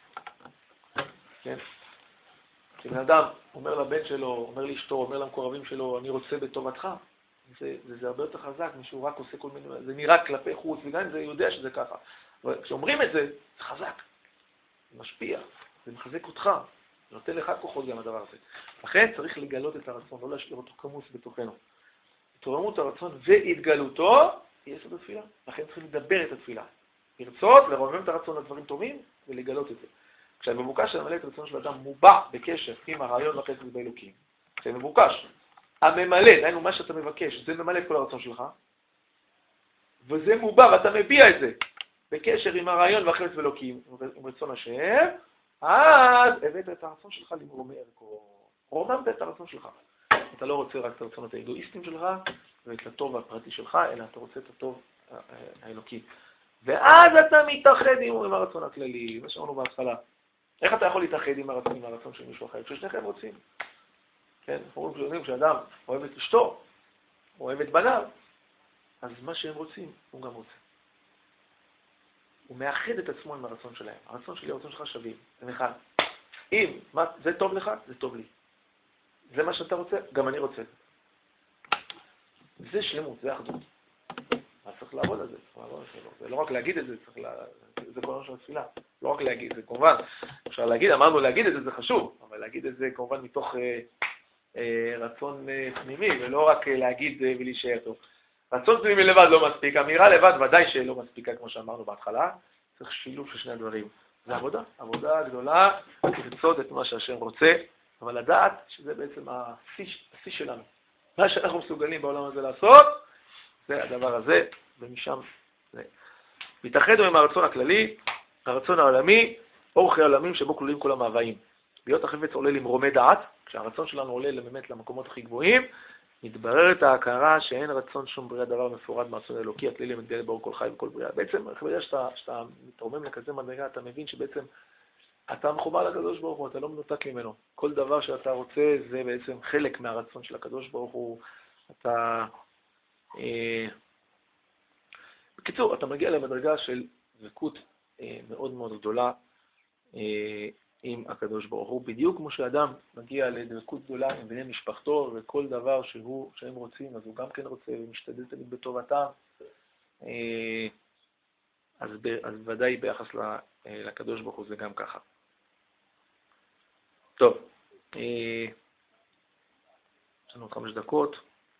כן? כשבן אדם אומר לבן שלו, אומר לאשתו, אומר למקורבים שלו, אני רוצה בטובתך, זה, זה, זה הרבה יותר חזק, מישהו רק עושה כל מיני, זה נראה כלפי חוץ, וגם אם זה יודע שזה ככה. אבל כשאומרים את זה, זה חזק. זה משפיע, זה מחזק אותך, זה נותן לך כוחות גם הדבר הזה. לכן צריך לגלות את הרצון, לא להשאיר אותו כמוס בתוכנו. התרוממות הרצון והתגלותו, היא יסוד התפילה. לכן צריכים לדבר את התפילה. לרצות, לרומם את הרצון לדברים טובים ולגלות את זה. כשהמבוקש למלא את הרצון של אדם מובע בקשר עם הרעיון והחסד באלוקים. כשהמבוקש, הממלא, דהיינו מה שאתה מבקש, זה ממלא את כל הרצון שלך, וזה מובע ואתה מביע את זה. בקשר עם הרעיון והחפץ ואלוקים, עם רצון השם, אז הבאת את הרצון שלך למרומי ערכו. רוממת את הרצון שלך. אתה לא רוצה רק את הרצונות האגואיסטיים שלך, ואת הטוב הפרטי שלך, אלא אתה רוצה את הטוב האלוקי. ואז אתה מתאחד עם הרצון הכללי, מה שאמרנו בהתחלה. איך אתה יכול להתאחד עם הרצון, עם הרצון של מישהו אחר? כששניכם רוצים. כן, אנחנו יודעים שאדם אוהב את אשתו, אוהב את בניו, אז מה שהם רוצים, הוא גם רוצה. הוא מאחד את עצמו עם הרצון שלהם. הרצון שלי, הרצון שלך שווים. הם אחד. אם מה, זה טוב לך, זה טוב לי. זה מה שאתה רוצה, גם אני רוצה. זה שלמות, זה אחדות. אז צריך לעבוד על זה. זה לא רק להגיד את זה, צריך לה... זה כל של התפילה. לא רק להגיד, זה כמובן, אפשר להגיד, אמרנו להגיד את זה, זה חשוב, אבל להגיד את זה כמובן מתוך אה, אה, רצון אה, פנימי, ולא רק אה, להגיד אה, ולהישאר טוב. רצון פנימי לבד לא מספיק, אמירה לבד ודאי שלא מספיקה, כמו שאמרנו בהתחלה, צריך שילוב של שני הדברים. זה עבודה, עבודה גדולה, לרצות את מה שהשם רוצה, אבל לדעת שזה בעצם השיא, השיא שלנו. מה שאנחנו מסוגלים בעולם הזה לעשות, זה הדבר הזה, ומשם זה. מתאחדו עם הרצון הכללי, הרצון העולמי, אור חיי העולמים שבו כלולים כל המאוויים. להיות החפץ עולה למרומי דעת, כשהרצון שלנו עולה באמת למקומות הכי גבוהים, מתבררת ההכרה שאין רצון שום בריאה דבר מפורד מהרצון האלוקי, הכלילי מתגלה באור כל חי וכל בריאה. בעצם, ברגע שאתה, שאתה מתרומם לכזה מדרגה, אתה מבין שבעצם אתה מחובר לקדוש ברוך הוא, אתה לא מנותק ממנו. כל דבר שאתה רוצה זה בעצם חלק מהרצון של הקדוש ברוך הוא. אתה... אה, בקיצור, אתה מגיע למדרגה של דבקות אה, מאוד מאוד גדולה, אה, עם הקדוש ברוך הוא, בדיוק כמו שאדם מגיע לדבקות גדולה עם בני משפחתו, וכל דבר שהוא, שהם רוצים, אז הוא גם כן רוצה ומשתדל תמיד בטובתם. אז, ב, אז ודאי ביחס לקדוש ברוך הוא זה גם ככה. טוב, יש לנו חמש דקות.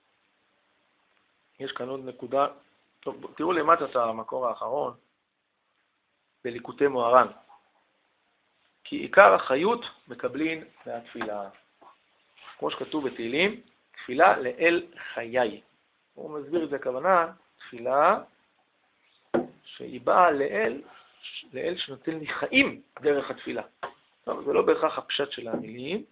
יש כאן עוד נקודה. טוב, תראו למטה את המקור האחרון, בליקוטי מוהר"ן. כי עיקר החיות מקבלים מהתפילה. כמו שכתוב בתהילים, תפילה לאל חיי. הוא מסביר את זה הכוונה, תפילה שהיא באה לאל, לאל שנותן לי חיים דרך התפילה. טוב, זה לא בהכרח הפשט של המילים,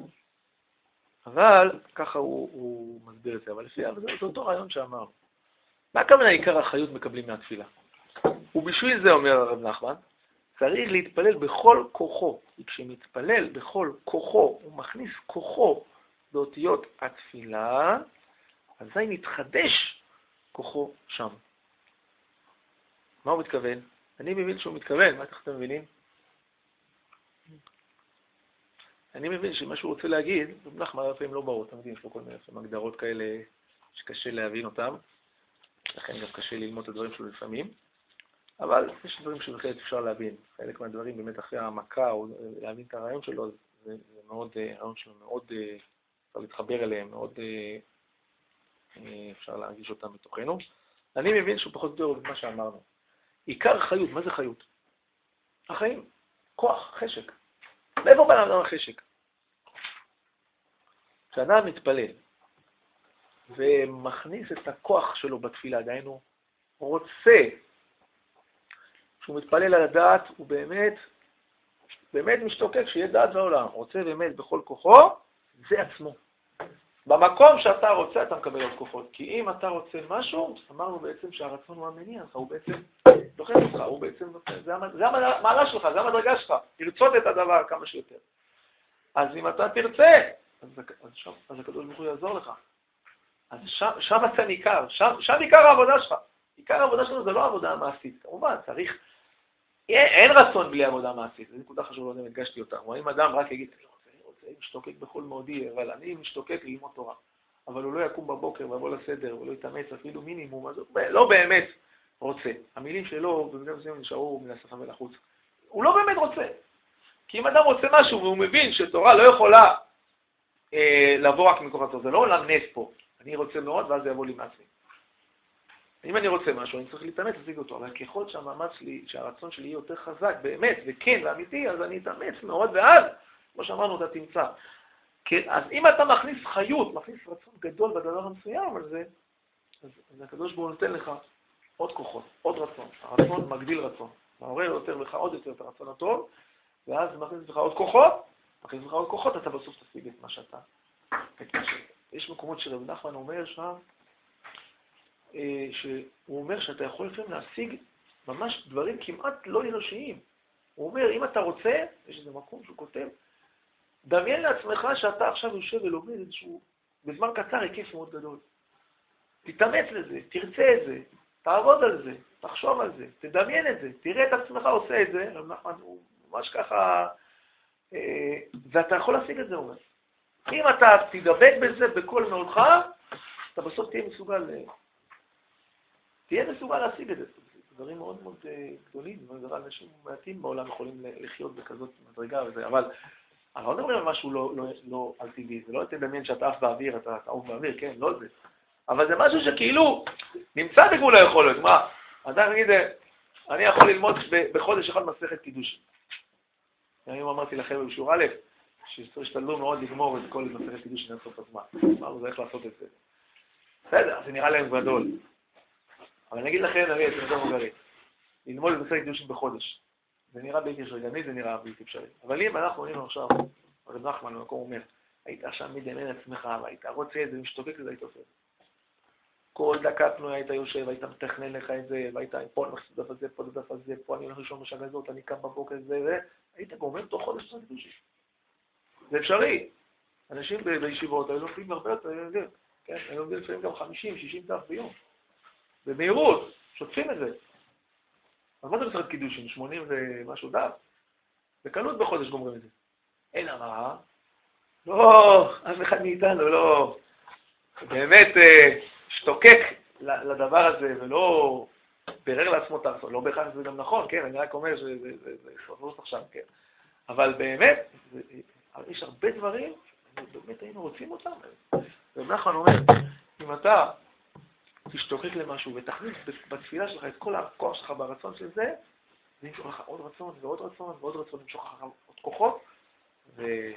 אבל ככה הוא, הוא מסביר את זה. אבל לפי זה, זה אותו רעיון שאמר. מה הכוונה עיקר החיות מקבלים מהתפילה? ובשביל זה אומר הרב נחמן, צריך להתפלל בכל כוחו. כשמתפלל בכל כוחו, הוא מכניס כוחו באותיות התפילה, אזי נתחדש כוחו שם. מה הוא מתכוון? אני מבין שהוא מתכוון, מה אתם מבינים? אני מבין שמה שהוא רוצה להגיד, רב נחמן לפעמים לא ברור, אתם יודעים, יש לו כל מיני הגדרות כאלה שקשה להבין אותם, לכן גם קשה ללמוד את הדברים שלו לפעמים, אבל יש דברים שבחלק אפשר להבין. חלק מהדברים באמת אחרי העמקה, או להבין את הרעיון שלו, זה, זה מאוד, הרעיון שלו מאוד, אפשר להתחבר אליהם, מאוד אפשר להרגיש אותם בתוכנו. אני מבין שהוא פחות יותר מה שאמרנו. עיקר חיות, מה זה חיות? החיים, כוח, חשק. מאיפה בא לאדם החשק? כשאדם מתפלל ומכניס את הכוח שלו בתפילה, דיינו, הוא רוצה, כשהוא מתפלל על הדעת, הוא באמת, באמת משתוקק שיהיה דעת בעולם. הוא רוצה באמת בכל כוחו, זה עצמו. במקום שאתה רוצה, אתה מקבל עוד כוחות. כי אם אתה רוצה משהו, אמרנו בעצם שהרצון הוא המניע לך, הוא בעצם דוחף אותך, הוא בעצם, זה, זה המעלה שלך, זה המדרגה שלך, תרצות את הדבר כמה שיותר. אז אם אתה תרצה, אז, אז, שם, אז הקדוש ברוך הוא יעזור לך. אז שם, שם אתה ניכר, שם, שם עיקר העבודה שלך. עיקר העבודה שלנו זה לא עבודה מעשית. כמובן, צריך, אין, אין רצון בלי עבודה מעשית. זו נקודה חשובה, לא הדגשתי אותה. אם אדם רק יגיד, אני משתוקק בכל מאודי, אבל אני משתוקק ללמוד תורה. אבל הוא לא יקום בבוקר ויבוא לסדר, ולא יתאמץ אפילו מינימום, אז הוא לא באמת רוצה. המילים שלו במידה מסוימת נשארו מן השפה ולחוץ. הוא לא באמת רוצה. כי אם אדם רוצה משהו והוא מבין שתורה לא יכולה אה, לבוא רק מכוח התורה, זה לא עולם נס פה. אני רוצה מאוד ואז זה יבוא לי מעצמי. אם אני רוצה משהו, אני צריך להתאמץ להשיג אותו, אבל ככל שהמאמץ שלי, שהרצון שלי יהיה יותר חזק, באמת, וכן ואמיתי, אז אני אתאמץ מאוד, ואז כמו שאמרנו, אתה תמצא. כן, אז אם אתה מכניס חיות, מכניס רצון גדול בדבר המסוים, אז, זה, אז, אז הקדוש ברוך הוא נותן לך עוד כוחות, עוד רצון. הרצון מגדיל רצון. מעורר יותר לך עוד יותר את הרצון הטוב, ואז מכניס לך עוד כוחות, מכניס לך עוד כוחות, אתה בסוף תשיג את מה שאתה. יש מקומות שרב נחמן אומר שם, שהוא אומר שאתה יכול לפעמים להשיג ממש דברים כמעט לא אנושיים. הוא אומר, אם אתה רוצה, יש איזה מקום שהוא כותב, דמיין לעצמך שאתה עכשיו יושב ולומד איזשהו, בזמן קצר היקף מאוד גדול. תתאמץ לזה, תרצה את זה, תעבוד על זה, תחשוב על זה, תדמיין את זה, תראה את עצמך עושה את זה, הוא ממש ככה, ואתה יכול להשיג את זה, הוא אומר. אם אתה תדבק בזה בכל מאודך, אתה בסוף תהיה מסוגל, תהיה מסוגל להשיג את זה. דברים מאוד מאוד גדולים, אנשים מעטים בעולם יכולים לחיות בכזאת מדרגה וזה, אבל אני לא מדברים על משהו לא, לא, לא על טבעי, זה לא תדמיין שאתה עף באוויר, אתה עוף באוויר, כן, לא זה. אבל זה משהו שכאילו נמצא בגבול היכולת, מה? אדם נגיד, אני יכול ללמוד בחודש אחד מסכת קידושין. היום אמרתי לכם בשיעור א', שתשתדלו מאוד לגמור את כל מסכת קידושין עד סוף הזמן. אמרנו, זה איך לעשות את זה. בסדר, זה נראה להם גדול. אבל אני אגיד לכם, אני אתם יותר מוגרים, ללמוד את מסכת קידושין בחודש. זה נראה בלתי אפשרי, גם לי זה נראה בלתי אפשרי. אבל אם אנחנו עונים עכשיו, רב נחמן במקום אומר, היית עכשיו מדמיין עצמך, והיית רוצה את זה, משתוקק לזה, היית עושה את זה. כל דקה פנויה היית יושב, היית מתכנן לך את זה, והיית פה אני מחסיד דף הזה, פה דף הזה, פה אני הולך לישון בשעה הזאת, אני קם בבוקר זה, זה, היית גומר תוך חודש מסכת קידושין. זה אפשרי. אנשים בישיבות האלה לומדים הרבה יותר, כן, הם לומדים לפעמים גם חמישים שישים דף ביום. במהירות, שוטפים את זה. אז מה זה מסכת קידושין? שמונים ומשהו דף? בקלות בחודש גומרים את זה. אין הרעה. לא, אף אחד מאיתנו לא באמת שתוקק לדבר הזה ולא ברר לעצמו את הרצון. לא בהכרח זה גם נכון, כן, אני רק אומר שזה סברות עכשיו, כן. אבל באמת, יש הרבה דברים, באמת היינו רוצים אותם. ובנחמן אומר, אם אתה תשתוקק למשהו ותכניס בתפילה שלך את כל הכוח שלך ברצון של זה, זה ימשוך לך עוד רצון ועוד רצון ועוד רצון, ימשוך לך עוד כוחות, וזה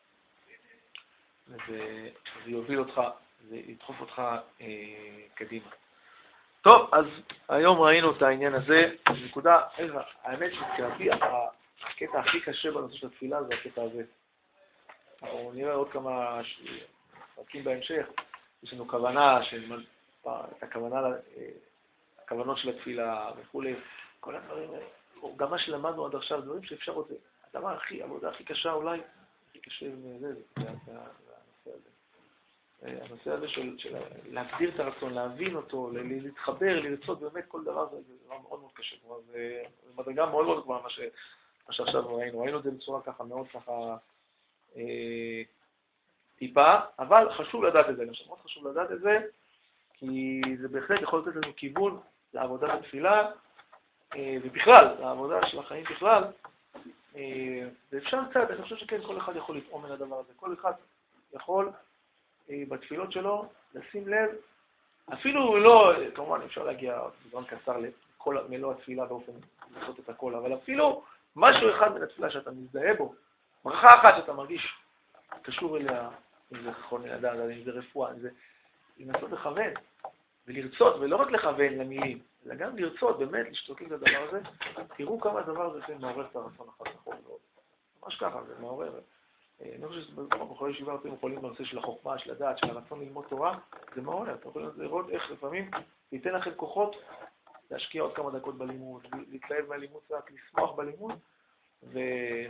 יוביל אותך, זה ידחוף אותך אה, קדימה. טוב, אז היום ראינו את העניין הזה. נקודה, איזה, האמת שכרבי, הקטע הכי קשה בנושא של התפילה זה הקטע הזה. אנחנו נראה עוד כמה פרקים בהמשך. יש לנו כוונה, של, את הכוונה, הכוונות של התפילה וכו'. כל הדברים, גם מה שלמדנו עד עכשיו, דברים שאפשר עוד, הדבר הכי, העבודה הכי קשה אולי, הכי קשה זה, זה, זה, זה הנושא הזה. הנושא הזה של, של להגדיר את הרצון, להבין אותו, להתחבר, לרצות, באמת כל דבר זה דבר מאוד מאוד קשה. זה מדרגה מאוד מאוד גבוהה, מה ש... מה שעכשיו ראינו. ראינו את זה בצורה ככה, מאוד ככה אה, טיפה, אבל חשוב לדעת את זה. אני חושב מאוד חשוב לדעת את זה, כי זה בהחלט יכול לתת לנו כיוון לעבודת התפילה, אה, ובכלל, לעבודה של החיים בכלל. אה, ואפשר קצת, אני חושב שכן, כל אחד יכול לתאום מן הדבר הזה. כל אחד יכול אה, בתפילות שלו לשים לב, אפילו לא, כמובן אפשר להגיע בזמן קצר לכל מלוא התפילה באופן לעשות את הכל, אבל אפילו משהו אחד מן התפילה שאתה מזדהה בו, ברכה אחת שאתה מרגיש קשור אליה, אם זה חוני לדעת, אם זה רפואה, אם זה לנסות לכוון ולרצות, ולא רק לכוון למילים, אלא גם לרצות, באמת להשתוקק לדבר הזה. תראו כמה הדבר הזה כן מעורר את הרצון אחת לחוק מאוד. ממש ככה, זה מעורר. אני חושב שבכל ישיבה אתם יכולים בנושא של החוכמה, של הדעת, של הרצון ללמוד תורה, זה מעורר. אתם יכולים לראות איך לפעמים ייתן לכם כוחות להשקיע עוד כמה דקות בלימוד, להתלהב מהלימוד קצת, לשמוח בלימוד, וזה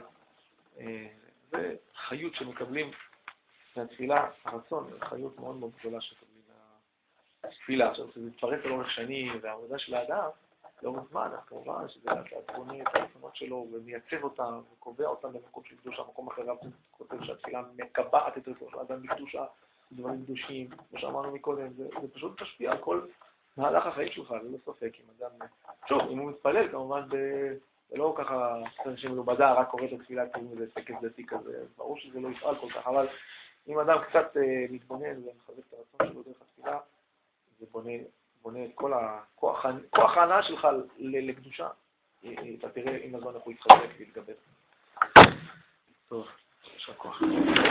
חיות שמקבלים מהתפילה, הרצון, חיות מאוד מאוד גדולה שקבלים מהתפילה. עכשיו, זה מתפרץ לאורך שנים, והעבודה של האדם, לאורך זמן, אז כמובן שזה בונה את הרצונות שלו ומייצב אותם וקובע אותם במקום של קדושה. מקום אחר גם כותב שהתפילה מקבעת את רצונות האדם בקדושה, דברים קדושים, כמו שאמרנו מקודם, זה, זה פשוט משפיע על כל מהלך החיים שלך, ללא ספק. אם אדם, שוב, אם הוא מתפלל, כמובן, זה לא ככה, אנשים לא בדע, רק קורא את התפילה, קוראים לזה סקס דתי כזה, ברור שזה לא יפעל כל כך, אבל אם אדם קצת אה, מתבונן ומחזק את הרצון שלו דרך התפילה, זה בונה, בונה את כל הכוח, כוח ההנאה שלך לקדושה. אתה תראה עם הזמן איך הוא יתחזק ויתגבר. טוב, יש לך כוח.